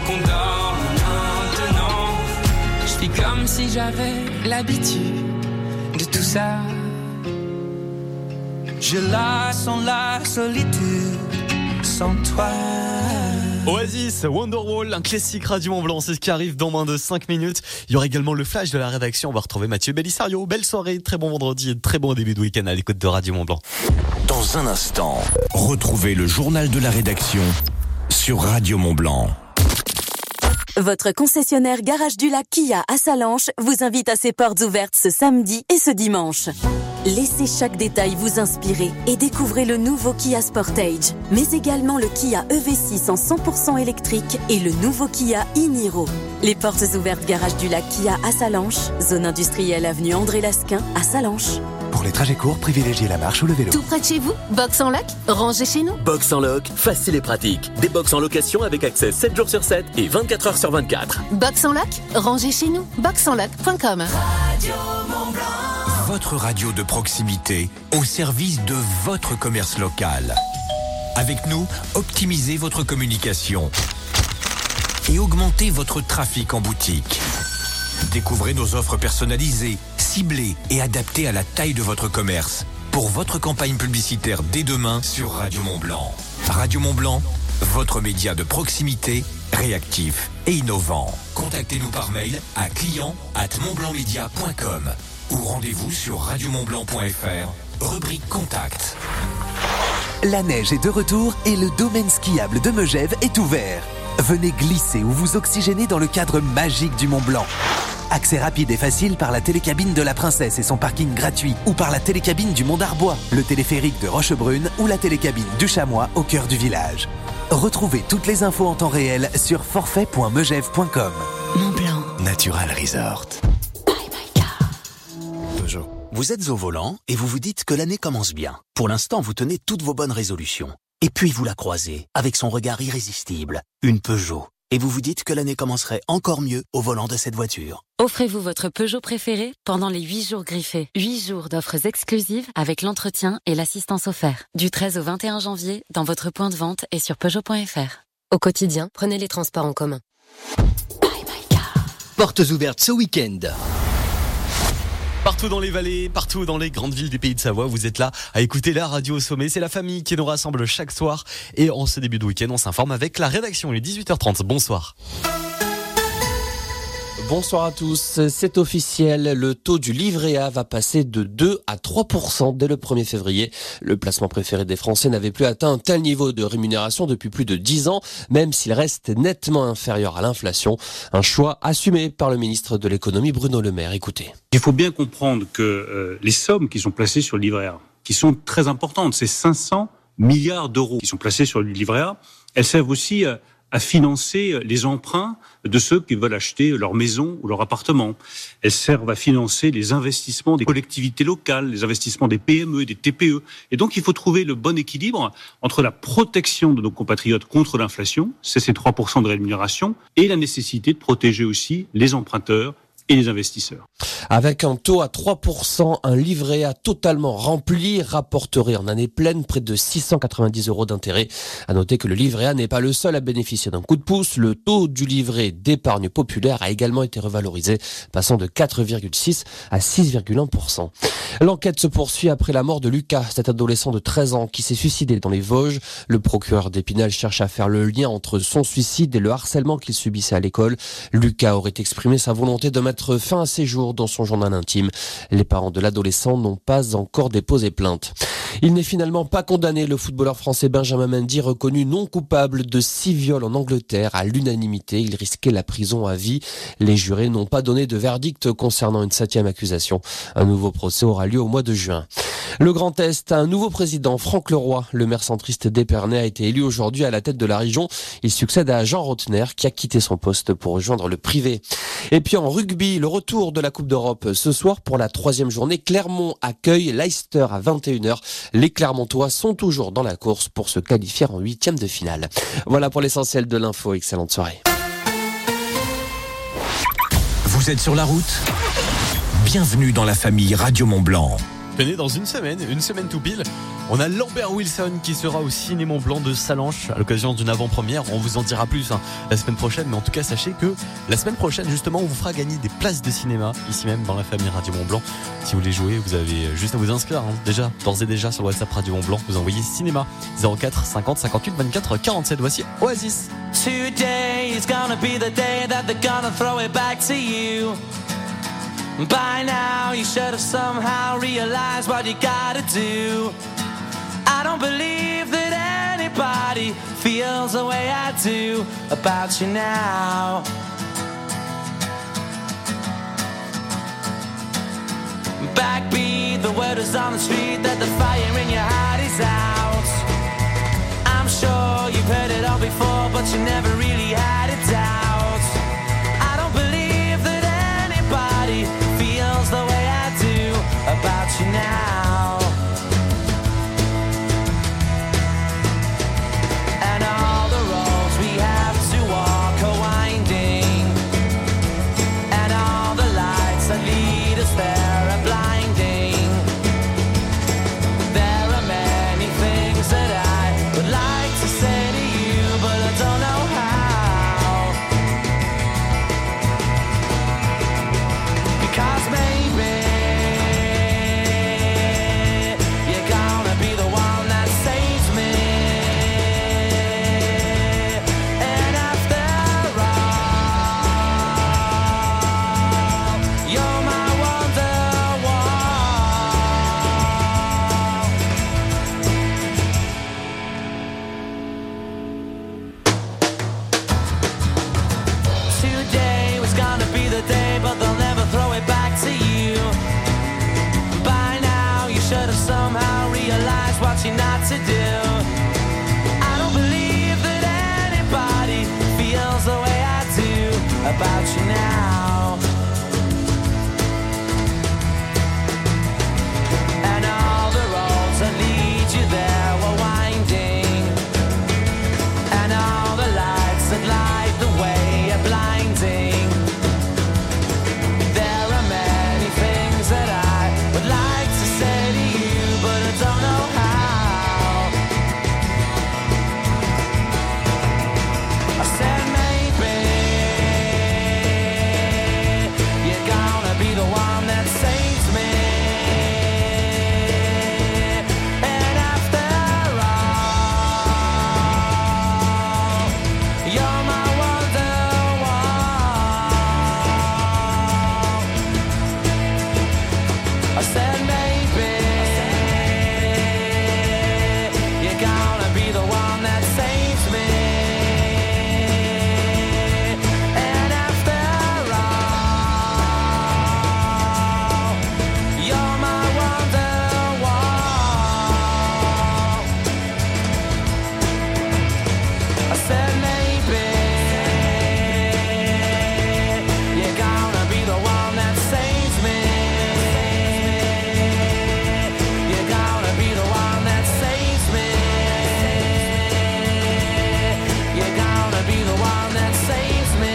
qu'on dorme maintenant. Je vis comme si j'avais l'habitude de tout ça. Je la sens la solitude sans toi. Oasis, Wonderwall, un classique Radio Mont-Blanc, c'est ce qui arrive dans moins de 5 minutes. Il y aura également le flash de la rédaction, on va retrouver Mathieu Bellisario. Belle soirée, très bon vendredi et très bon début de week-end à l'écoute de Radio Mont-Blanc. Dans un instant, retrouvez le journal de la rédaction sur Radio Mont-Blanc. Votre concessionnaire Garage du Lac Kia à Salanches vous invite à ses portes ouvertes ce samedi et ce dimanche. Laissez chaque détail vous inspirer et découvrez le nouveau Kia Sportage, mais également le Kia EV6 en 100% électrique et le nouveau Kia e-Niro. Les portes ouvertes Garage du Lac Kia à Salanches, zone industrielle avenue André Lasquin à Salanches. Pour les trajets courts, privilégiez la marche ou le vélo. Tout près de chez vous, Box en Loc, rangez chez nous. Box en Loc, facile et pratique. Des box en location avec accès 7 jours sur 7 et 24 heures sur 24. Box en Loc, rangez chez nous. boxenloc.com. Votre radio de proximité au service de votre commerce local. Avec nous, optimisez votre communication et augmentez votre trafic en boutique. Découvrez nos offres personnalisées, ciblées et adaptées à la taille de votre commerce. Pour votre campagne publicitaire dès demain sur Radio Mont-Blanc. Radio Mont-Blanc, votre média de proximité, réactif et innovant. Contactez-nous par mail à client@montblancmedia.com ou rendez-vous sur radiomontblanc.fr, rubrique Contact. La neige est de retour et le domaine skiable de Megève est ouvert. Venez glisser ou vous oxygéner dans le cadre magique du Mont Blanc. Accès rapide et facile par la télécabine de la Princesse et son parking gratuit, ou par la télécabine du Mont d'Arbois, le téléphérique de Rochebrune ou la télécabine du Chamois au cœur du village. Retrouvez toutes les infos en temps réel sur forfait.megève.com. Mont Blanc. Natural Resort. Peugeot. Vous êtes au volant et vous vous dites que l'année commence bien. Pour l'instant, vous tenez toutes vos bonnes résolutions. Et puis vous la croisez, avec son regard irrésistible, une Peugeot. Et vous vous dites que l'année commencerait encore mieux au volant de cette voiture. Offrez-vous votre Peugeot préféré pendant les 8 jours griffés. 8 jours d'offres exclusives avec l'entretien et l'assistance offert. Du 13 au 21 janvier, dans votre point de vente et sur Peugeot.fr. Au quotidien, prenez les transports en commun. Portes ouvertes ce week-end. Partout dans les vallées, partout dans les grandes villes du pays de Savoie, vous êtes là à écouter la radio au sommet. C'est la famille qui nous rassemble chaque soir. Et en ce début de week-end, on s'informe avec la rédaction. Il est 18h30. Bonsoir. Bonsoir à tous, c'est officiel, le taux du livret A va passer de 2 à 3% dès le 1er février. Le placement préféré des Français n'avait plus atteint un tel niveau de rémunération depuis plus de 10 ans, même s'il reste nettement inférieur à l'inflation. Un choix assumé par le ministre de l'économie Bruno Le Maire. Écoutez. Il faut bien comprendre que les sommes qui sont placées sur le livret A, qui sont très importantes, c'est 500 milliards d'euros qui sont placés sur le livret A, elles servent aussi à financer les emprunts de ceux qui veulent acheter leur maison ou leur appartement. Elles servent à financer les investissements des collectivités locales, les investissements des PME, des TPE. Et donc, il faut trouver le bon équilibre entre la protection de nos compatriotes contre l'inflation, c'est ces 3% de rémunération, et la nécessité de protéger aussi les emprunteurs et les investisseurs. Avec un taux à 3%, un livret A totalement rempli rapporterait en année pleine près de 690 € d'intérêt. À noter que le livret A n'est pas le seul à bénéficier d'un coup de pouce. Le taux du livret d'épargne populaire a également été revalorisé, passant de 4,6 à 6,1%. L'enquête se poursuit après la mort de Lucas, cet adolescent de 13 ans qui s'est suicidé dans les Vosges. Le procureur d'Épinal cherche à faire le lien entre son suicide et le harcèlement qu'il subissait à l'école. Lucas aurait exprimé sa volonté de mettre fin à ses jours dans son journal intime. Les parents de l'adolescent n'ont pas encore déposé plainte. Il n'est finalement pas condamné. Le footballeur français Benjamin Mendy, reconnu non coupable de 6 viols en Angleterre à l'unanimité. Il risquait la prison à vie. Les jurés n'ont pas donné de verdict concernant une 7e accusation. Un nouveau procès aura lieu au mois de juin. Le Grand Est a un nouveau président, Franck Leroy. Le maire centriste d'Épernay a été élu aujourd'hui à la tête de la région. Il succède à Jean Rotner qui a quitté son poste pour rejoindre le privé. Et puis en rugby, le retour de la Coupe d'Europe ce soir pour la 3e journée. Clermont accueille Leicester à 21h. Les Clermontois sont toujours dans la course pour se qualifier en 8e de finale. Voilà pour l'essentiel de l'info. Excellente soirée. Vous êtes sur la route ? Bienvenue dans la famille Radio Mont-Blanc. Venez dans une semaine tout pile. On a Lambert Wilson qui sera au Ciné Mont-Blanc de Sallanches à l'occasion d'une avant-première. On vous en dira plus la semaine prochaine, mais en tout cas sachez que la semaine prochaine justement on vous fera gagner des places de cinéma ici même dans la famille Radio Mont-Blanc. Si vous voulez jouer, vous avez juste à vous inscrire déjà, d'ores et déjà sur le WhatsApp Radio Mont-Blanc, vous envoyez cinéma 04 50 58 24 47. Voici Oasis. Today is gonna be the day that they're gonna throw it back to you. By now you should have somehow realized what you gotta do. I don't believe that anybody feels the way I do about you now. Backbeat, the word is on the street that the fire in your heart is out. I'm sure you've heard it all before, but you never really had a doubt. I don't believe that anybody feels the way I do about you now. And all the roads we have to walk are winding, and all the lights that lead us there are blinding. There are many things that I would like to say to you, but I don't know how. Because maybe you're gonna be the one that saves me. And after all, you're my Wonderwall. Today was gonna be the day, but they'll never throw it back to you. By now you should have somehow realized what you're not to do. I don't believe that anybody feels the way I do about you now. And all the roads that lead you there were winding, and all the lights that light the way are blinding. There are many things that I would like to say to you, but I don't know how. I said maybe you're gonna be the one that saves me. And after all, you're my Wonderwall. I said maybe you're gonna be the one that saves me. And after all, you're my Wonderwall. I said maybe you're gonna be the one that saves me. You're gonna be the one that saves me. You're gonna be the one that saves me.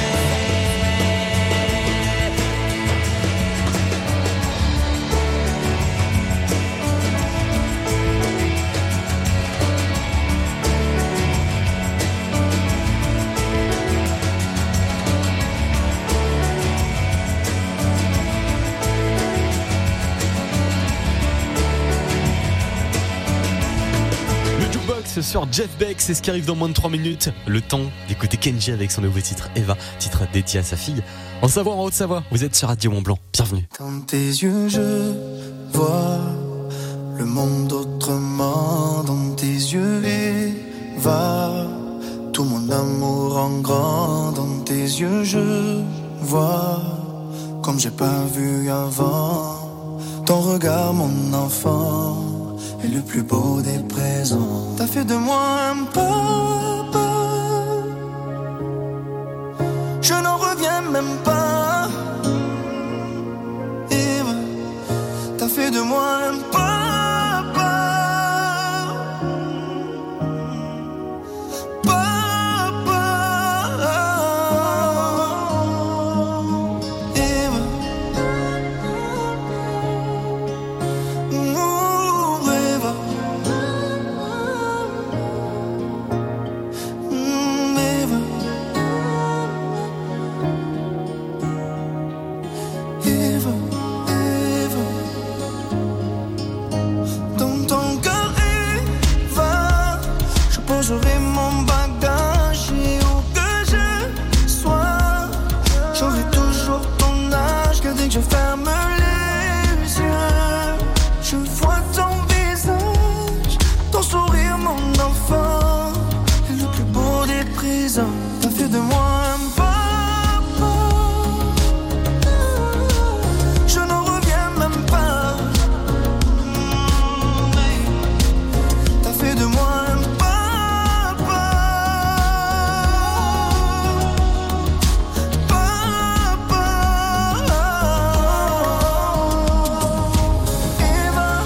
Le jukebox sur Jeff Beck, c'est ce qui arrive dans moins de 3 minutes. Le temps d'écouter Kenji avec son nouveau titre Eva, titre dédié à sa fille. En Savoie, en Haute-Savoie, vous êtes sur Radio Mont-Blanc. Bienvenue. Dans tes yeux, je vois le monde autrement. Dans tes yeux, Eva, tout mon amour en grand. Dans tes yeux, je vois comme j'ai pas vu avant. Ton regard, mon enfant, est le plus beau des présents. T'as fait de moi un papa, je n'en reviens même pas. Eva, t'as fait de moi un papa, papa. Eva, Eva, prison. T'as fait de moi un papa. Je n'en reviens même pas. T'as fait de moi un papa. Papa. Eva.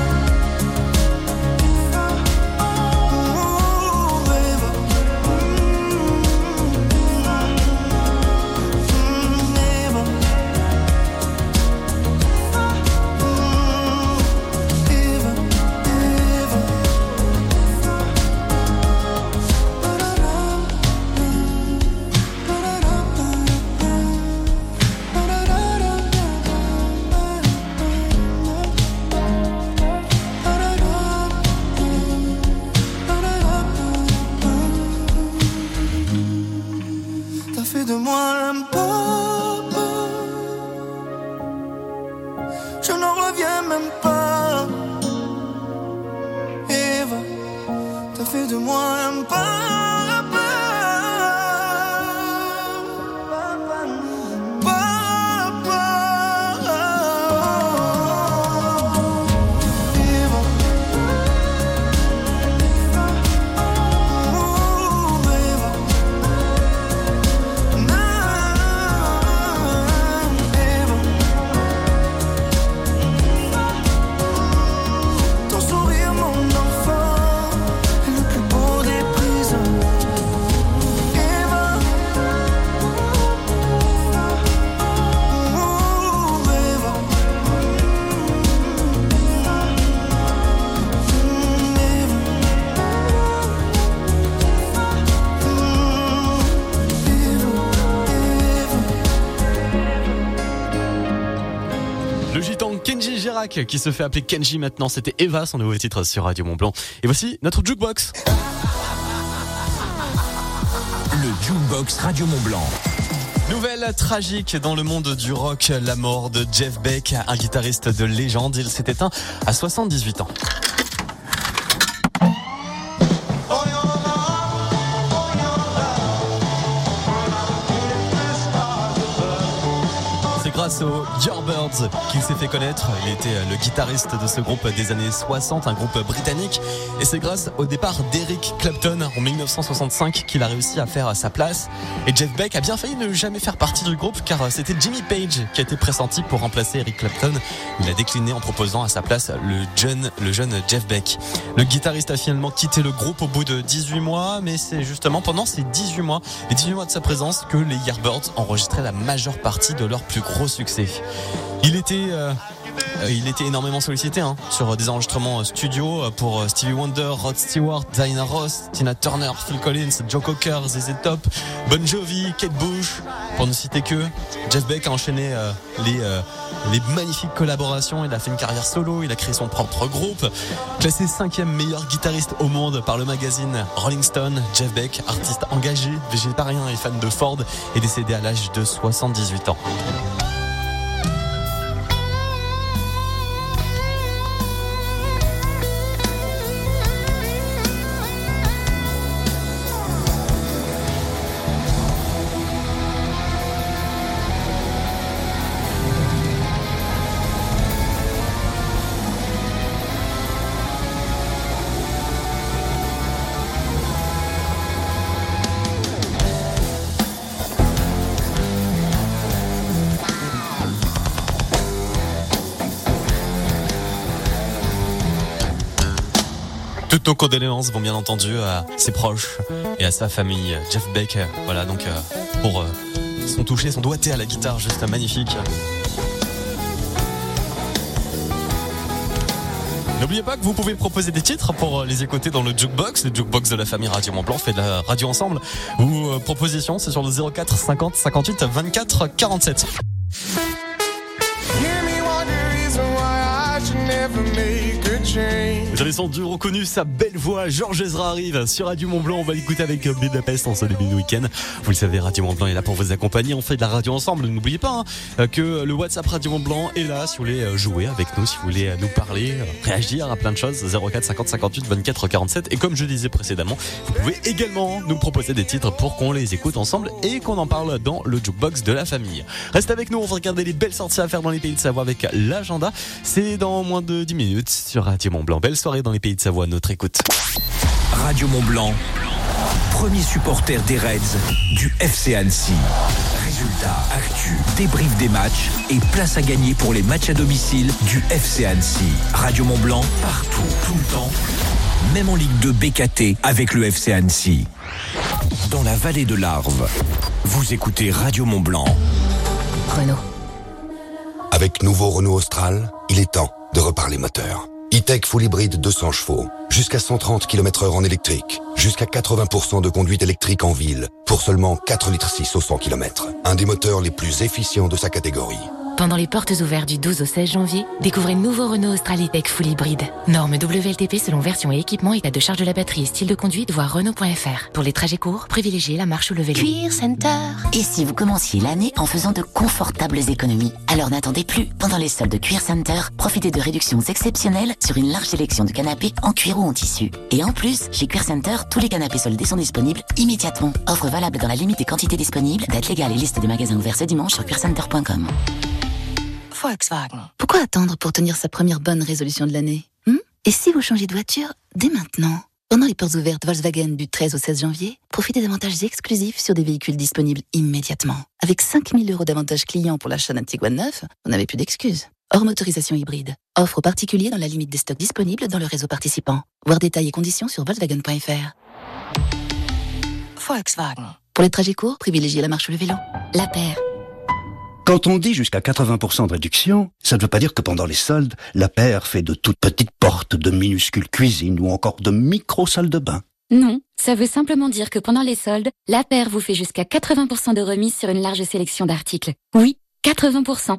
T'as fait de moi un papa. Je n'en reviens même pas. Eva, t'as fait de moi un papa. Ton sourire, mon enfant, est le plus beau des prisons. Eva, Eva, Le gitan Kenji Girac qui se fait appeler Kenji maintenant, c'était Eva, son nouveau titre sur Radio Mont Blanc. Et voici notre jukebox. Le Jukebox Radio Mont Blanc. Nouvelle tragique dans le monde du rock, la mort de Jeff Beck, un guitariste de légende. Il s'est éteint à 78 ans. C'est grâce aux Yardbirds qu'il s'est fait connaître. Il était le guitariste de ce groupe des années 60, un groupe britannique. Et c'est grâce au départ d'Eric Clapton en 1965 qu'il a réussi à faire sa place. Et Jeff Beck a bien failli ne jamais faire partie du groupe car c'était Jimmy Page qui a été pressenti pour remplacer Eric Clapton. Il a décliné en proposant à sa place le jeune Jeff Beck. Le guitariste a finalement quitté le groupe au bout de 18 mois, mais c'est justement pendant ces 18 mois, les 18 mois de sa présence que les Yardbirds enregistraient la majeure partie de leur plus gros succès. Il était énormément sollicité sur des enregistrements studio pour Stevie Wonder, Rod Stewart, Diana Ross, Tina Turner, Phil Collins, Joe Cocker, ZZ Top, Bon Jovi, Kate Bush, pour ne citer que. Jeff Beck a enchaîné les magnifiques collaborations. Il a fait une carrière solo, il a créé son propre groupe. Classé 5e meilleur guitariste au monde par le magazine Rolling Stone, Jeff Beck, artiste engagé, végétarien et fan de Ford, est décédé à l'âge de 78 ans. Toutes nos condoléances vont bien entendu à ses proches et à sa famille. Jeff Beck, voilà donc pour son toucher, son doigté à la guitare, juste magnifique. N'oubliez pas que vous pouvez proposer des titres pour les écouter dans le jukebox de la famille Radio Mont Blanc, fait de la radio ensemble. Vos propositions, c'est sur le 04 50 58 24 47. Give me one reason why I should never make a change. Vous avez sans doute reconnu sa belle voix. Georges Ezra arrive sur Radio Mont-Blanc. On va l'écouter avec Budapest en ce début de week-end. Vous le savez, Radio Mont-Blanc est là pour vous accompagner. On fait de la radio ensemble. N'oubliez pas que le WhatsApp Radio Mont-Blanc est là si vous voulez jouer avec nous, si vous voulez nous parler, réagir à plein de choses. 04 50 58 24 47. Et comme je disais précédemment, vous pouvez également nous proposer des titres pour qu'on les écoute ensemble et qu'on en parle dans le jukebox de la famille. Reste avec nous, on va regarder les belles sorties à faire dans les pays de Savoie avec l'agenda. C'est dans moins de 10 minutes sur Radio Mont-Blanc. Belle soirée dans les pays de Savoie, notre écoute. Radio Mont-Blanc, premier supporter des Reds du FC Annecy. Résultats, actu, débrief des matchs et place à gagner pour les matchs à domicile du FC Annecy. Radio Mont-Blanc, partout, tout le temps, même en Ligue 2 BKT avec le FC Annecy. Dans la vallée de l'Arve, vous écoutez Radio Mont-Blanc. Renault. Avec nouveau Renault Austral, il est temps de reparler moteur. E-Tech Full Hybride 200 chevaux, jusqu'à 130 km/h en électrique, jusqu'à 80% de conduite électrique en ville, pour seulement 4,6 litres au 100 km. Un des moteurs les plus efficients de sa catégorie. Pendant les portes ouvertes du 12 au 16 janvier, découvrez le nouveau Renault Austral E-Tech Full Hybride. Norme WLTP selon version et équipement, état de charge de la batterie et style de conduite, voir Renault.fr. Pour les trajets courts, privilégiez la marche ou le vélo. Cuir Center. Et si vous commenciez l'année en faisant de confortables économies? Alors n'attendez plus. Pendant les soldes de Cuir Center, profitez de réductions exceptionnelles sur une large sélection de canapés en cuir ou en tissu. Et en plus, chez Cuir Center, tous les canapés soldés sont disponibles immédiatement. Offre valable dans la limite des quantités disponibles. Date légale et liste des magasins ouverts ce dimanche sur cuircenter.com. Volkswagen. Pourquoi attendre pour tenir sa première bonne résolution de l'année? Et si vous changez de voiture dès maintenant? Pendant les portes ouvertes Volkswagen du 13 au 16 janvier, profitez d'avantages exclusifs sur des véhicules disponibles immédiatement. Avec 5 000 € d'avantages clients pour l'achat d'un Tiguan neuf, vous n'avez plus d'excuses. Hors motorisation hybride. Offre aux particuliers dans la limite des stocks disponibles dans le réseau participant. Voir détails et conditions sur Volkswagen.fr. Volkswagen. Pour les trajets courts, privilégiez la marche ou le vélo. La paire. Quand on dit jusqu'à 80% de réduction, ça ne veut pas dire que pendant les soldes, la paire fait de toutes petites portes, de minuscules cuisines ou encore de micro-salles de bain. Non, ça veut simplement dire que pendant les soldes, la paire vous fait jusqu'à 80% de remise sur une large sélection d'articles. Oui, 80%.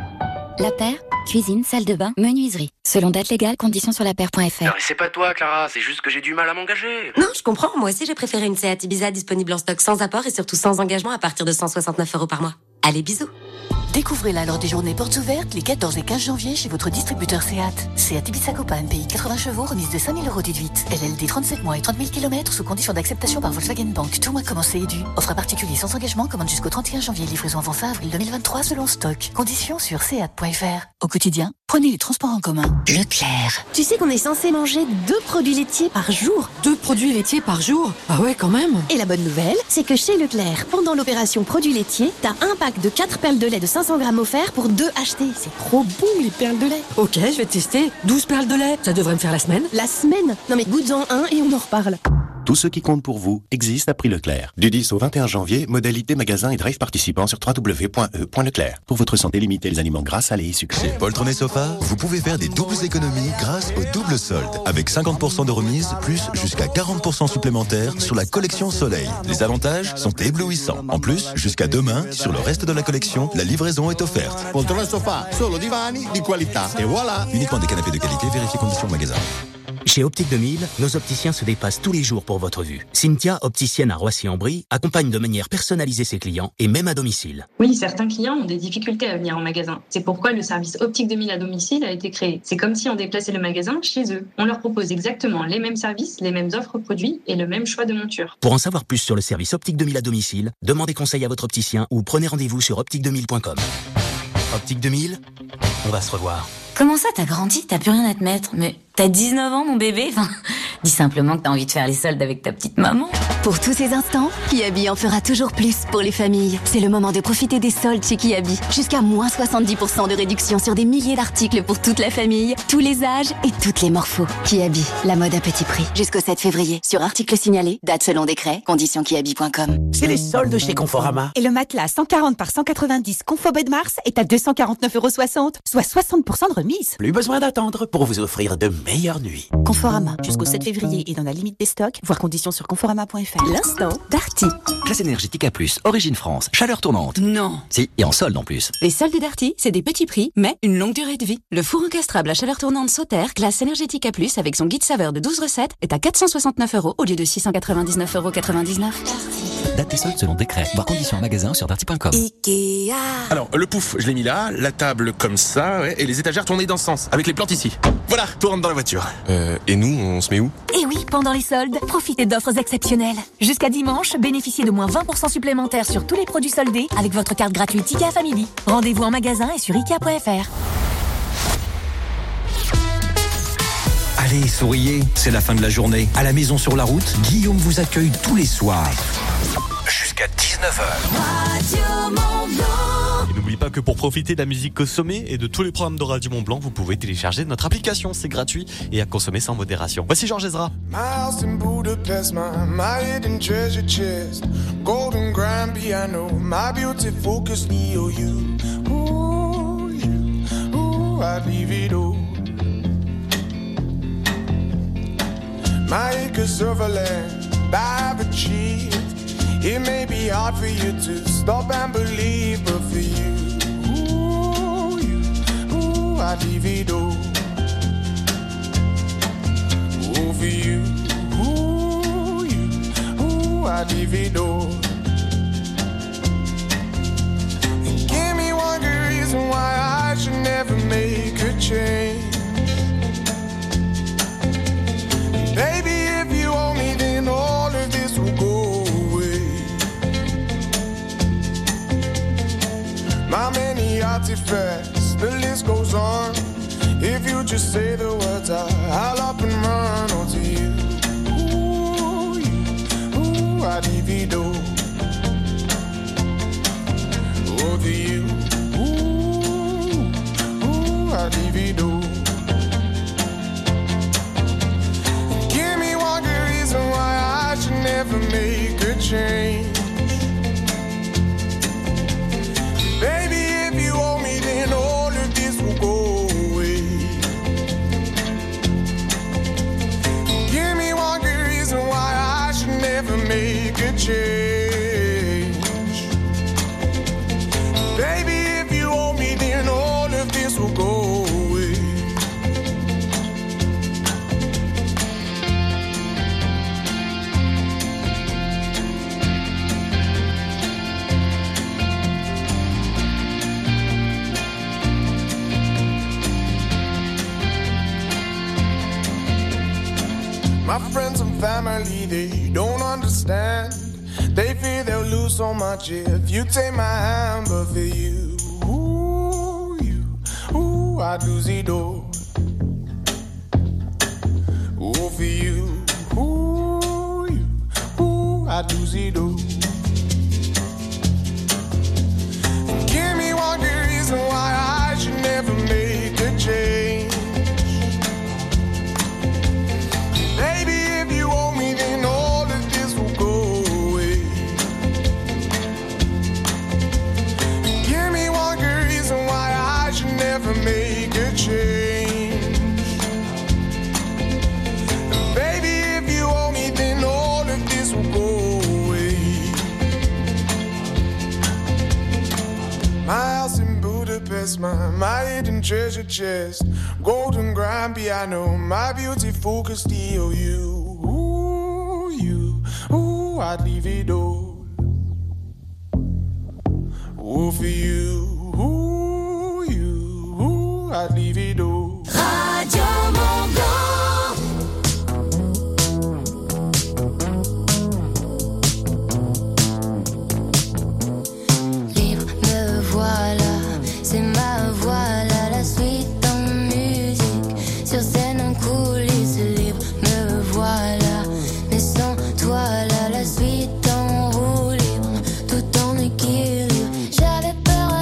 La paire, cuisine, salle de bain, menuiserie. Selon date légale, conditions sur lapaire.fr. Non mais c'est pas toi Clara, c'est juste que j'ai du mal à m'engager. Non, je comprends, moi aussi j'ai préféré une Seat Ibiza disponible en stock sans apport et surtout sans engagement à partir de 169 € par mois. Allez, bisous. Découvrez-la lors des journées portes ouvertes les 14 et 15 janvier chez votre distributeur Seat. Seat Ibiza Copan, pays 80 chevaux, remise de 5 000 € déduite. LLD 37 mois et 30 000 km sous condition d'acceptation par Volkswagen Bank. Tout mois commencé et dû. Offre à particulier sans engagement, commande jusqu'au 31 janvier. Livraison avant fin avril 2023 selon stock. Conditions sur seat.fr. Au quotidien, prenez les transports en commun. Leclerc. Tu sais qu'on est censé manger 2 produits laitiers par jour? 2 produits laitiers par jour? Ah ouais, quand même. Et la bonne nouvelle, c'est que chez Leclerc, pendant l'opération produits laitiers, t'as un pack de 4 perles de lait de 500 grammes offert pour 2 achetés. C'est trop bon, les perles de lait. Ok, je vais tester. 12 perles de lait, ça devrait me faire la semaine. La semaine? Non mais goûte-en un et on en reparle. Tout ce qui compte pour vous existe à prix Leclerc. Du 10 au 21 janvier, modalité magasin et drive participants sur www.e.leclerc. Pour votre santé, limitez les aliments gras, salés et sucrés. Chez Poltron et Sofa, vous pouvez faire des doubles économies grâce au double solde. Avec 50% de remise, plus jusqu'à 40% supplémentaires sur la collection Soleil. Les avantages sont éblouissants. En plus, jusqu'à demain, sur le reste de la collection, la livraison est offerte. Poltron et Sofa, solo divani di qualità. Et voilà. Uniquement des canapés de qualité, vérifiez conditions magasin. Chez Optique 2000, nos opticiens se dépassent tous les jours pour votre vue. Cynthia, opticienne à Roissy-en-Brie, accompagne de manière personnalisée ses clients et même à domicile. Oui, certains clients ont des difficultés à venir en magasin. C'est pourquoi le service Optique 2000 à domicile a été créé. C'est comme si on déplaçait le magasin chez eux. On leur propose exactement les mêmes services, les mêmes offres produits et le même choix de monture. Pour en savoir plus sur le service Optique 2000 à domicile, demandez conseil à votre opticien ou prenez rendez-vous sur optique2000.com. Optique 2000, on va se revoir. Comment ça, t'as grandi? T'as plus rien à te mettre? Mais t'as 19 ans, mon bébé? Enfin, dis simplement que t'as envie de faire les soldes avec ta petite maman. Pour tous ces instants, Kiabi en fera toujours plus pour les familles. C'est le moment de profiter des soldes chez Kiabi. Jusqu'à moins 70% de réduction sur des milliers d'articles pour toute la famille, tous les âges et toutes les morphos. Kiabi, la mode à petit prix. Jusqu'au 7 février. Sur articles signalés, date selon décret, conditions kiabi.com. C'est les soldes chez Conforama. Et le matelas 140 par 190 Confo Bed Mars est à 249,60 €, soit 60% de remise. Plus besoin d'attendre pour vous offrir de meilleures nuits. Conforama, jusqu'au 7 février et dans la limite des stocks, voir conditions sur conforama.fr. L'instant Darty. Classe énergétique A+, origine France, chaleur tournante. Non. Si, et en solde en plus. Les soldes Darty, c'est des petits prix, mais une longue durée de vie. Le four encastrable à chaleur tournante Sauter, classe énergétique A+, avec son guide saveur de 12 recettes, est à 469 € au lieu de 699,99 €. Date et solde selon décret. Voir conditions en magasin sur darty.com. Ikea. Alors, le pouf, je l'ai mis là, la table comme ça, ouais, et les étagères tournées dans ce sens, avec les plantes ici. Voilà, tout rentre dans la voiture. Et nous, on se met où? Et oui, pendant les soldes, profitez d'offres exceptionnelles. Jusqu'à dimanche, bénéficiez de moins 20% supplémentaires sur tous les produits soldés avec votre carte gratuite IKEA Family. Rendez-vous en magasin et sur Ikea.fr. Allez, souriez, c'est la fin de la journée. À la maison sur la route, Guillaume vous accueille tous les soirs. Jusqu'à 19h. Et n'oublie pas que pour profiter de la musique au sommet et de tous les programmes de Radio Mont Blanc, vous pouvez télécharger notre application. C'est gratuit et à consommer sans modération. Voici Georges Ezra. My house in Budapest, my hidden treasure chest, golden grand piano, my beauty focused EOU. Ooh, I'd leave it all. My acres of land I've achieved. It may be hard for you to stop and believe, but for you, I'd leave it all. Oh, for you, I'd leave it all. And give me one good reason why I should never make a change. Baby, if you owe me, then all of this will go away. My many artifacts, the list goes on. If you just say the words, I'll up and run onto you. Ooh, I'd leave it all. Over you. Ooh, I'd leave it all. Why I should never make a change. Baby, if you owe me, then all of this will go away. Give me one good reason why I should never make a change. Baby, if you owe me, then all of this will go away. My friends and family, they don't understand. They fear they'll lose so much if you take my hand. But for you, I'd lose it all. Oh, for you, I'd lose it all. Give me one good reason why I should never make a change. Baby, if you owe me, then all of this will go away. Give me one good reason why I should never make a change. Baby, if you owe me, then all of this will go away. My house in Budapest, my hidden treasure chest, golden grand piano, my beauty focused EOU. I'd leave it all. Oh, for you, I'd leave it all. Radio Mont Blanc. Libre, me voilà, c'est ma voix là, la suite en musique, sur scène en coulisses. Libre, me voilà, mais sans toi là, la suite en roue libre, tout en équilibre. J'avais peur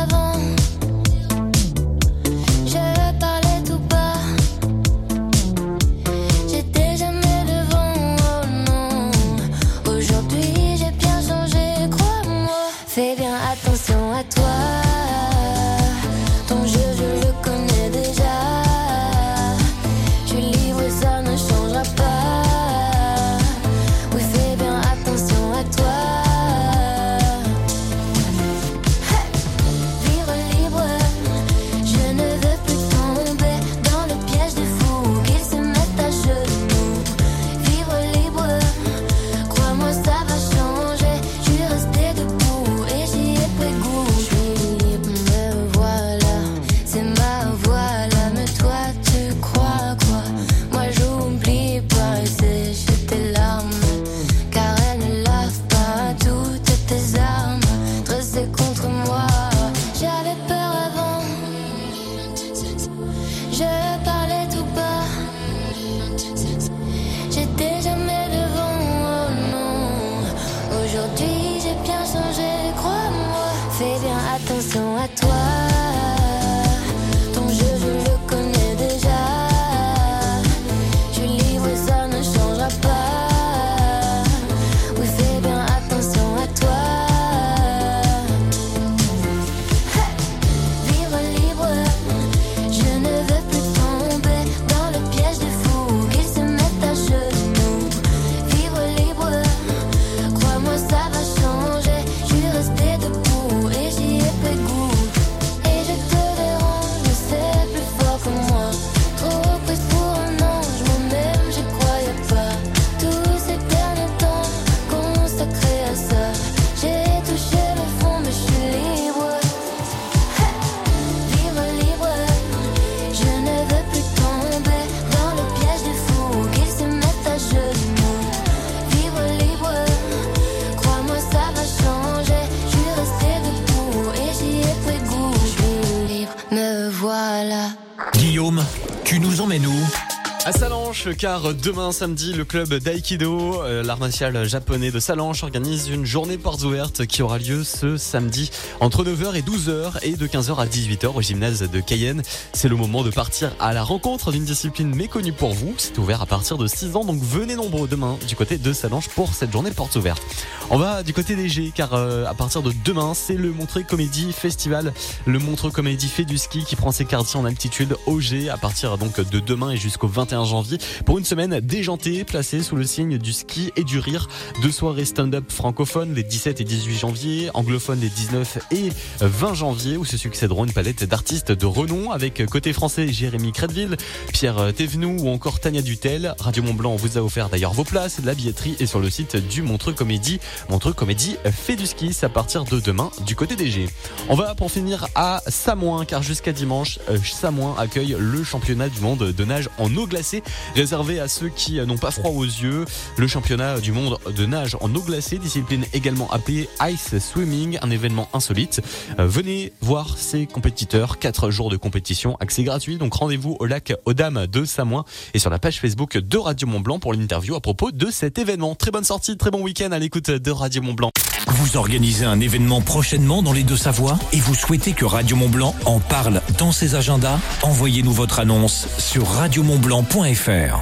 Guillaume, tu nous emmènes où ? À Sallanches, car demain samedi, le club d'Aïkido, l'art martial japonais de Sallanches, organise une journée portes ouvertes qui aura lieu ce samedi entre 9h et 12h et de 15h à 18h au gymnase de Cayenne. C'est le moment de partir à la rencontre d'une discipline méconnue pour vous. C'est ouvert à partir de 6 ans, donc venez nombreux demain du côté de Sallanches pour cette journée portes ouvertes. On va du côté des G, car à partir de demain, c'est le Montreux Comédie Festival. Le Montreux Comédie fait du ski qui prend ses quartiers en altitude au G à partir donc de demain et jusqu'au 21 janvier pour une semaine déjantée placée sous le signe du ski et du rire. 2 soirées stand-up francophones les 17 et 18 janvier, anglophones les 19 et 20 janvier où se succéderont une palette d'artistes de renom avec côté français Jérémy Crédville, Pierre Thévenoud ou encore Tania Dutel. Radio Mont-Blanc vous a offert d'ailleurs vos places, de la billetterie et sur le site du Montreux Comédie. Montreux Comédie fait du ski, c'est à partir de demain du côté des G. On va pour finir à Samoin car jusqu'à dimanche, Samoin accueille le championnat du monde de nage en eau glacée réservé à ceux qui n'ont pas froid aux yeux. Le championnat du monde de nage en eau glacée, discipline également appelée Ice Swimming, un événement insolite. Venez voir ces compétiteurs, 4 jours de compétition, accès gratuit, donc rendez-vous au lac aux Dames de Samoin et sur la page Facebook de Radio Mont-Blanc pour l'interview à propos de cet événement. Très bonne sortie, très bon week-end à l'écoute de Radio Mont-Blanc. Vous organisez un événement prochainement dans les Deux-Savoies et vous souhaitez que Radio Mont-Blanc en parle dans ses agendas ? Envoyez-nous votre annonce sur radiomontblanc.fr.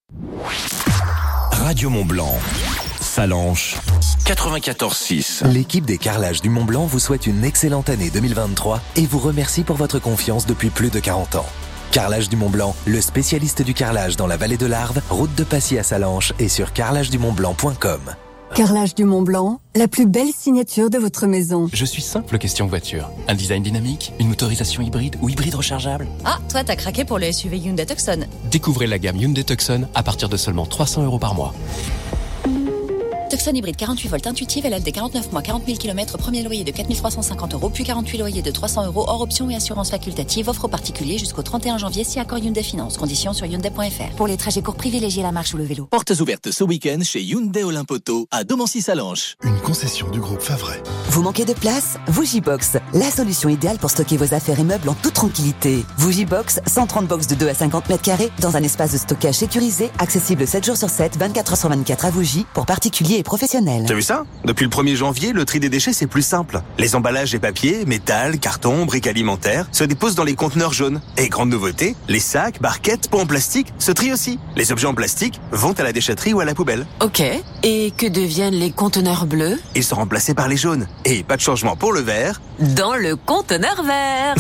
Radio Mont-Blanc, Sallanches, 94.6. L'équipe des carrelages du Mont-Blanc vous souhaite une excellente année 2023 et vous remercie pour votre confiance depuis plus de 40 ans. Carrelage du Mont-Blanc, le spécialiste du carrelage dans la vallée de l'Arve, route de Passy à Sallanches et sur carrelagedumontblanc.com. Carrelage du Mont-Blanc, la plus belle signature de votre maison. Je suis simple question voiture. Un design dynamique, une motorisation hybride ou hybride rechargeable. Ah, toi t'as craqué pour le SUV Hyundai Tucson. Découvrez la gamme Hyundai Tucson à partir de seulement 300 € par mois. Tucson hybride 48 volts intuitive, LLD 49 mois, 40 000 km, premier loyer de 4 350 €, puis 48 loyers de 300 € hors option et assurance facultative, offre aux particuliers jusqu'au 31 janvier si accord Hyundai Finance. Conditions sur Hyundai.fr. Pour les trajets courts, privilégiez la marche ou le vélo. Portes ouvertes ce week-end chez Hyundai Olympoto à Domancy-Sallanches. Une concession du groupe Favret. Vous manquez de place ? Vugibox, la solution idéale pour stocker vos affaires et meubles en toute tranquillité. Vugibox, 130 box de 2 à 50 mètres carrés dans un espace de stockage sécurisé, accessible 7 jours sur 7, 24 heures sur 24 à Vougy pour particuliers et professionnels. T'as vu ça ? Depuis le 1er janvier, le tri des déchets c'est plus simple. Les emballages et papiers, métal, carton, briques alimentaires se déposent dans les conteneurs jaunes. Et grande nouveauté, les sacs, barquettes, pots en plastique se trient aussi. Les objets en plastique vont à la déchetterie ou à la poubelle. Ok, et que deviennent les conteneurs bleus ? Ils sont remplacés par les jaunes. Et pas de changement pour le vert. Dans le conteneur vert.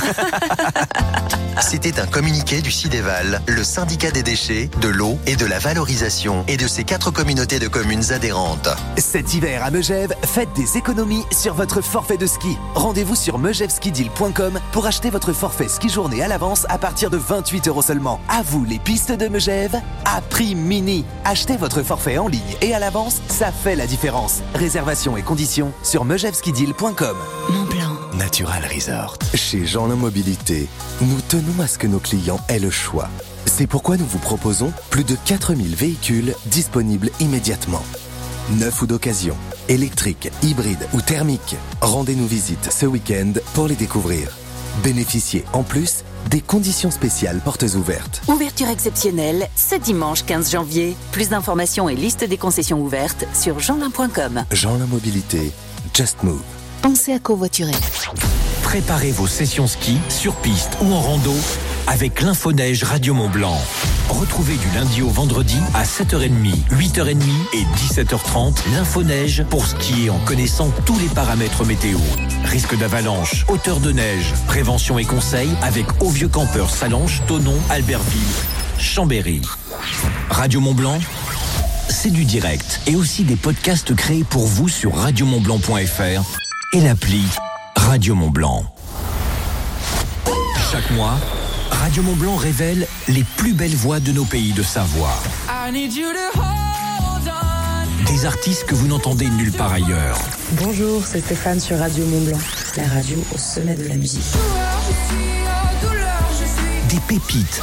C'était un communiqué du CIDEVAL, le syndicat des déchets, de l'eau et de la valorisation et de ses 4 communautés de communes adhérentes. Cet hiver à Megève, faites des économies sur votre forfait de ski. Rendez-vous sur megèveskideal.com pour acheter votre forfait ski journée à l'avance à partir de 28 € seulement. À vous les pistes de Megève, à prix mini. Achetez votre forfait en ligne et à l'avance, ça fait la différence. Réservation et conditions sur megèveskideal.com. Mont-Blanc. Natural Resort. Chez Jeanlin Mobilité, nous tenons à ce que nos clients aient le choix. C'est pourquoi nous vous proposons plus de 4000 véhicules disponibles immédiatement. Neufs ou d'occasion, électriques, hybrides ou thermiques. Rendez-nous visite ce week-end pour les découvrir. Bénéficiez en plus des conditions spéciales portes ouvertes. Ouverture exceptionnelle ce dimanche 15 janvier. Plus d'informations et liste des concessions ouvertes sur jeanlin.com. Jeanlin Mobilité, Just Move. Pensez à covoiturer. Préparez vos sessions ski sur piste ou en rando avec l'Infoneige Radio Mont-Blanc. Retrouvez du lundi au vendredi à 7h30, 8h30 et 17h30 l'Infoneige pour skier en connaissant tous les paramètres météo. Risque d'avalanche, hauteur de neige, prévention et conseils avec Au Vieux Campeur Sallanches, Thonon, Albertville, Chambéry. Radio Mont-Blanc, c'est du direct et aussi des podcasts créés pour vous sur radiomontblanc.fr et l'appli Radio Mont-Blanc. Chaque mois, Radio Mont-Blanc révèle les plus belles voix de nos pays de Savoie. Des artistes que vous n'entendez nulle part ailleurs. Bonjour, c'est Stéphane sur Radio Mont-Blanc, la radio au sommet de la musique. Des pépites.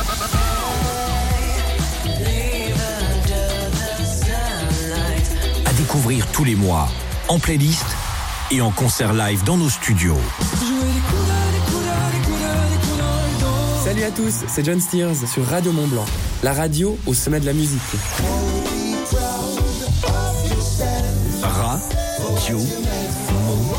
À découvrir tous les mois, en playlist et en concert live dans nos studios. Salut à tous, c'est John Steers sur Radio Mont Blanc, la radio au sommet de la musique. Radio